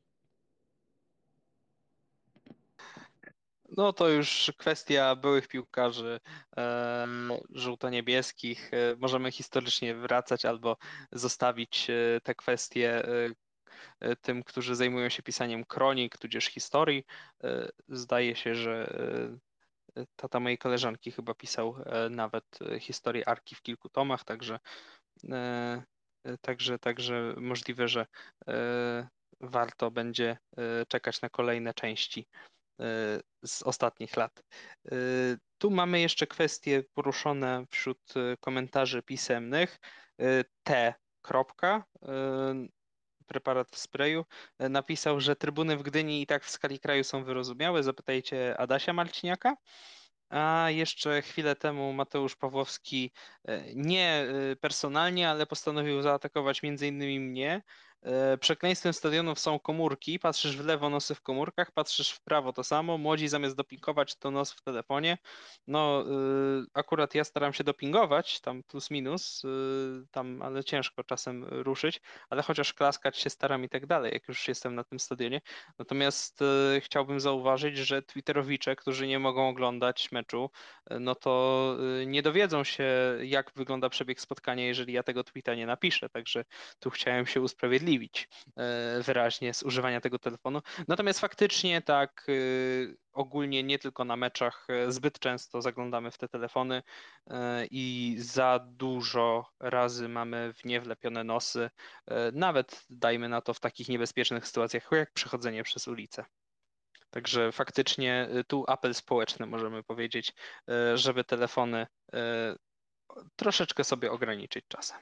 [SPEAKER 1] No to już kwestia byłych piłkarzy e, żółto-niebieskich. E, możemy historycznie wracać albo zostawić e, te kwestie e, e, tym, którzy zajmują się pisaniem kronik, tudzież historii. E, Zdaje się, że e, tata mojej koleżanki chyba pisał e, nawet e, historię Arki w kilku tomach, także, e, e, także, także możliwe, że e, warto będzie e, czekać na kolejne części e, z ostatnich lat. E, Tu mamy jeszcze kwestie poruszone wśród e, komentarzy pisemnych. E, T. Kropka, e, preparat w sprayu, e, napisał, że trybuny w Gdyni i tak w skali kraju są wyrozumiałe. Zapytajcie Adasia Marciniaka. A jeszcze chwilę temu Mateusz Pawłowski e, nie e, personalnie, ale postanowił zaatakować między innymi mnie. E, Przekleństwem stadionów są komórki. Patrzysz w lewo, nosy w komórkach, patrzysz w prawo, to samo. Młodzi zamiast dopingować, to nos w telefonie. No, e, akurat ja staram się dopingować, tam plus minus, e, tam, ale ciężko czasem ruszyć, ale chociaż klaskać się staram i tak dalej, jak już jestem na tym stadionie. Natomiast e, chciałbym zauważyć, że Twitterowicze, którzy nie mogą oglądać meczu, e, no to e, nie dowiedzą się, jak wygląda przebieg spotkania, jeżeli ja tego tweeta nie napiszę. Także tu chciałem się usprawiedliwić e, wyraźnie z używania tego telefonu. Natomiast faktycznie tak, e, ogólnie nie tylko na meczach, e, zbyt często zaglądamy w te telefony e, i za dużo razy mamy w nie wlepione nosy, e, nawet dajmy na to w takich niebezpiecznych sytuacjach, jak przechodzenie przez ulicę. Także faktycznie y, tu apel społeczny możemy powiedzieć, y, żeby telefony y, troszeczkę sobie ograniczyć czasem.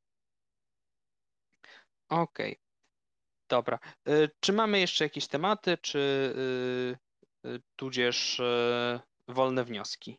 [SPEAKER 1] Okej, dobra. Y, Czy mamy jeszcze jakieś tematy, czy y, y, tudzież y, wolne wnioski?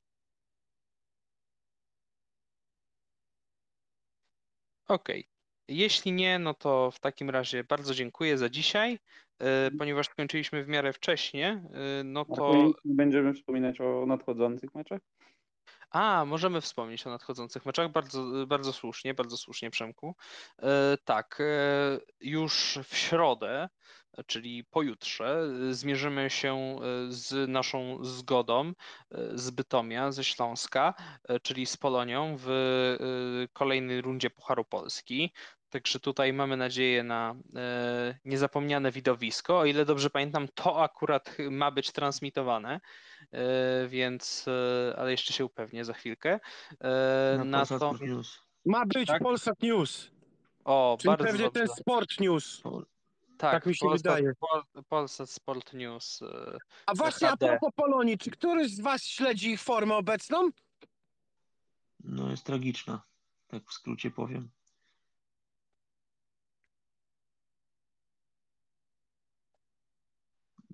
[SPEAKER 1] Okej. Jeśli nie, no to w takim razie bardzo dziękuję za dzisiaj. Y, Ponieważ skończyliśmy w miarę wcześnie, y, no
[SPEAKER 3] A
[SPEAKER 1] to
[SPEAKER 3] powinniśmy będziemy wspominać o nadchodzących meczach?
[SPEAKER 1] A, możemy wspomnieć o nadchodzących meczach. Bardzo, bardzo słusznie, bardzo słusznie, Przemku. E, tak, e, już w środę, czyli pojutrze, e, zmierzymy się e, z naszą zgodą e, z Bytomia, ze Śląska, e, czyli z Polonią w e, kolejnej rundzie Pucharu Polski. Także tutaj mamy nadzieję na e, niezapomniane widowisko. O ile dobrze pamiętam, to akurat ma być transmitowane, e, więc, e, ale jeszcze się upewnię za chwilkę. E,
[SPEAKER 10] Na
[SPEAKER 1] Na
[SPEAKER 10] Polsat
[SPEAKER 1] to,
[SPEAKER 10] News.
[SPEAKER 2] Ma być
[SPEAKER 1] tak?
[SPEAKER 2] Polsat News,
[SPEAKER 1] O,
[SPEAKER 2] czyli
[SPEAKER 1] bardzo
[SPEAKER 2] pewnie ten
[SPEAKER 1] dobrze.
[SPEAKER 2] Sport News,
[SPEAKER 10] Pol-
[SPEAKER 2] tak
[SPEAKER 1] Tak,
[SPEAKER 2] mi się
[SPEAKER 1] Polsat,
[SPEAKER 2] wydaje.
[SPEAKER 1] Pol, Polsat Sport News
[SPEAKER 2] A
[SPEAKER 1] e,
[SPEAKER 2] właśnie a
[SPEAKER 1] H D.
[SPEAKER 2] propos Polonii, czy któryś z was śledzi ich formę obecną?
[SPEAKER 10] No jest tragiczna, tak w skrócie powiem.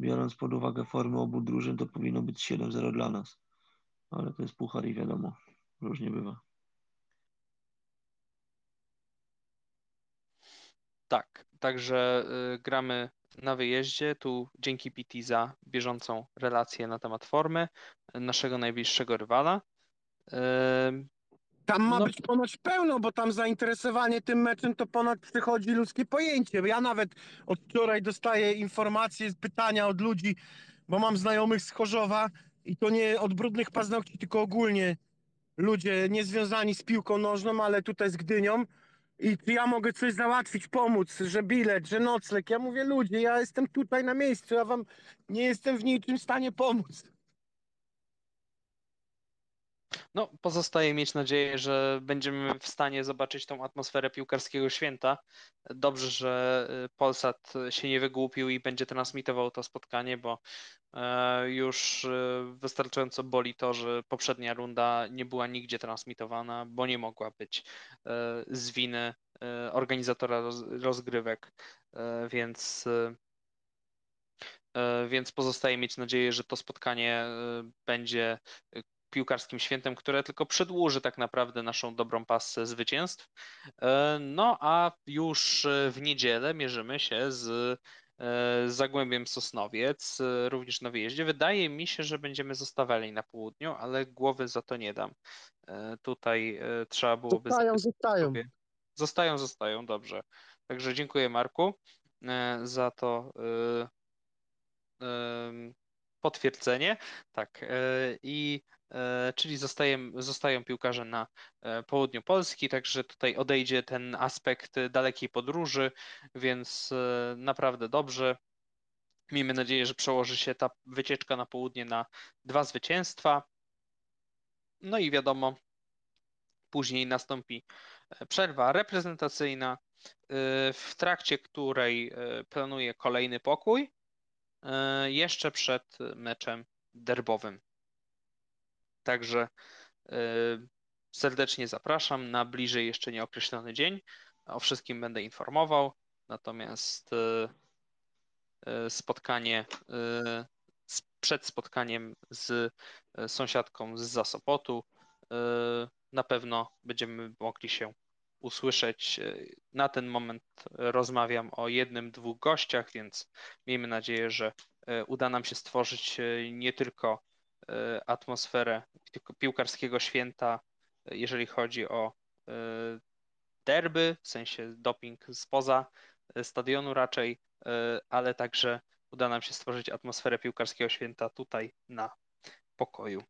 [SPEAKER 10] biorąc pod uwagę formę obu drużyn, to powinno być siedem zero dla nas. Ale to jest puchar i wiadomo, różnie bywa.
[SPEAKER 1] Tak, także y, gramy na wyjeździe. Tu dzięki P T za bieżącą relację na temat formy y, naszego najbliższego rywala. Y,
[SPEAKER 2] Tam ma
[SPEAKER 1] no,
[SPEAKER 2] być ponoć pełno, bo tam zainteresowanie tym meczem to ponad przychodzi ludzkie pojęcie. Ja nawet od wczoraj dostaję informacje, pytania od ludzi, bo mam znajomych z Chorzowa i to nie od brudnych paznokci, tylko ogólnie ludzie niezwiązani z piłką nożną, ale tutaj z Gdynią. I czy ja mogę coś załatwić, pomóc, że bilet, że nocleg. Ja mówię, ludzie, ja jestem tutaj na miejscu, ja wam nie jestem w niczym stanie pomóc.
[SPEAKER 1] no, pozostaje mieć nadzieję, że będziemy w stanie zobaczyć tą atmosferę piłkarskiego święta. Dobrze, że y, Polsat się nie wygłupił i będzie transmitował to spotkanie, bo e, już y, wystarczająco boli to, że poprzednia runda nie była nigdzie transmitowana, bo nie mogła być e, z winy e, organizatora roz, rozgrywek, e, więc e, E, Więc pozostaje mieć nadzieję, że to spotkanie e, będzie e, piłkarskim świętem, które tylko przedłuży tak naprawdę naszą dobrą pasę zwycięstw. E, No a już e, w niedzielę mierzymy się z e, Zagłębiem Sosnowiec, e, również na wyjeździe. Wydaje mi się, że będziemy zostawali na południu, ale głowy za to nie dam. E, Tutaj e, trzeba byłoby
[SPEAKER 2] Zostają,
[SPEAKER 1] zapisać
[SPEAKER 2] zostają.
[SPEAKER 1] sobie. Zostają, zostają, dobrze. Także dziękuję Marku e, za to e, em, potwierdzenie. Tak. e, I e, czyli zostają, zostają piłkarze na e, południu Polski, także tutaj odejdzie ten aspekt dalekiej podróży, więc e, naprawdę dobrze. Miejmy nadzieję, że przełoży się ta wycieczka na południe na dwa zwycięstwa. No i wiadomo, później nastąpi e, przerwa reprezentacyjna, e, w trakcie której e, planuję kolejny pokój e, jeszcze przed meczem derbowym. Także e, serdecznie zapraszam na bliżej jeszcze nieokreślony dzień. O wszystkim będę informował. Natomiast e, e, spotkanie e, z- przed spotkaniem z e, sąsiadką z Zasopotu e, na pewno będziemy mogli się usłyszeć. E, Na ten moment rozmawiam o jednym, dwóch gościach, więc miejmy nadzieję, że e, uda nam się stworzyć e, nie tylko e, atmosferę tylko piłkarskiego święta, e, jeżeli chodzi o e, derby, w sensie doping spoza e, stadionu raczej, e, ale także uda nam się stworzyć atmosferę piłkarskiego święta tutaj na pokoju.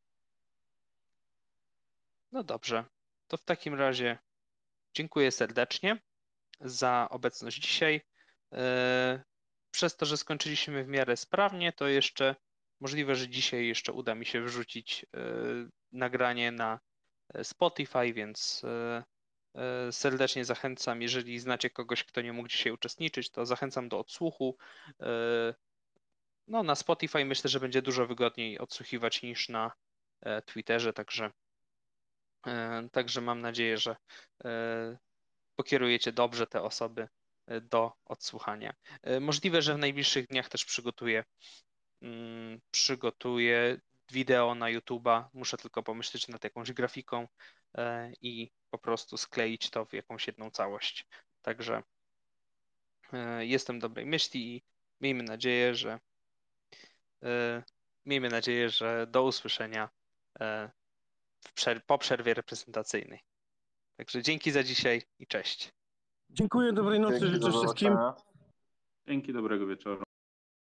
[SPEAKER 1] No dobrze, to w takim razie dziękuję serdecznie za obecność dzisiaj. E, Przez to, że skończyliśmy w miarę sprawnie, to jeszcze możliwe, że dzisiaj jeszcze uda mi się wrzucić e, nagranie na Spotify, więc e, e, serdecznie zachęcam. Jeżeli znacie kogoś, kto nie mógł dzisiaj uczestniczyć, to zachęcam do odsłuchu. E, No, na Spotify myślę, że będzie dużo wygodniej odsłuchiwać niż na e, Twitterze, także, e, także mam nadzieję, że e, pokierujecie dobrze te osoby e, do odsłuchania. E, Możliwe, że w najbliższych dniach też przygotuję, mm, przygotuję wideo na YouTube'a. Muszę tylko pomyśleć nad jakąś grafiką e, i po prostu skleić to w jakąś jedną całość. Także e, jestem dobrej myśli i miejmy nadzieję, że e, miejmy nadzieję, że do usłyszenia e, w przer- po przerwie reprezentacyjnej. Także dzięki za dzisiaj i cześć.
[SPEAKER 2] Dziękuję, dobrej nocy,
[SPEAKER 8] Dzięki,
[SPEAKER 2] życzę
[SPEAKER 8] do
[SPEAKER 2] wszystkim.
[SPEAKER 8] zobaczenia.
[SPEAKER 3] Dzięki, dobrego wieczoru.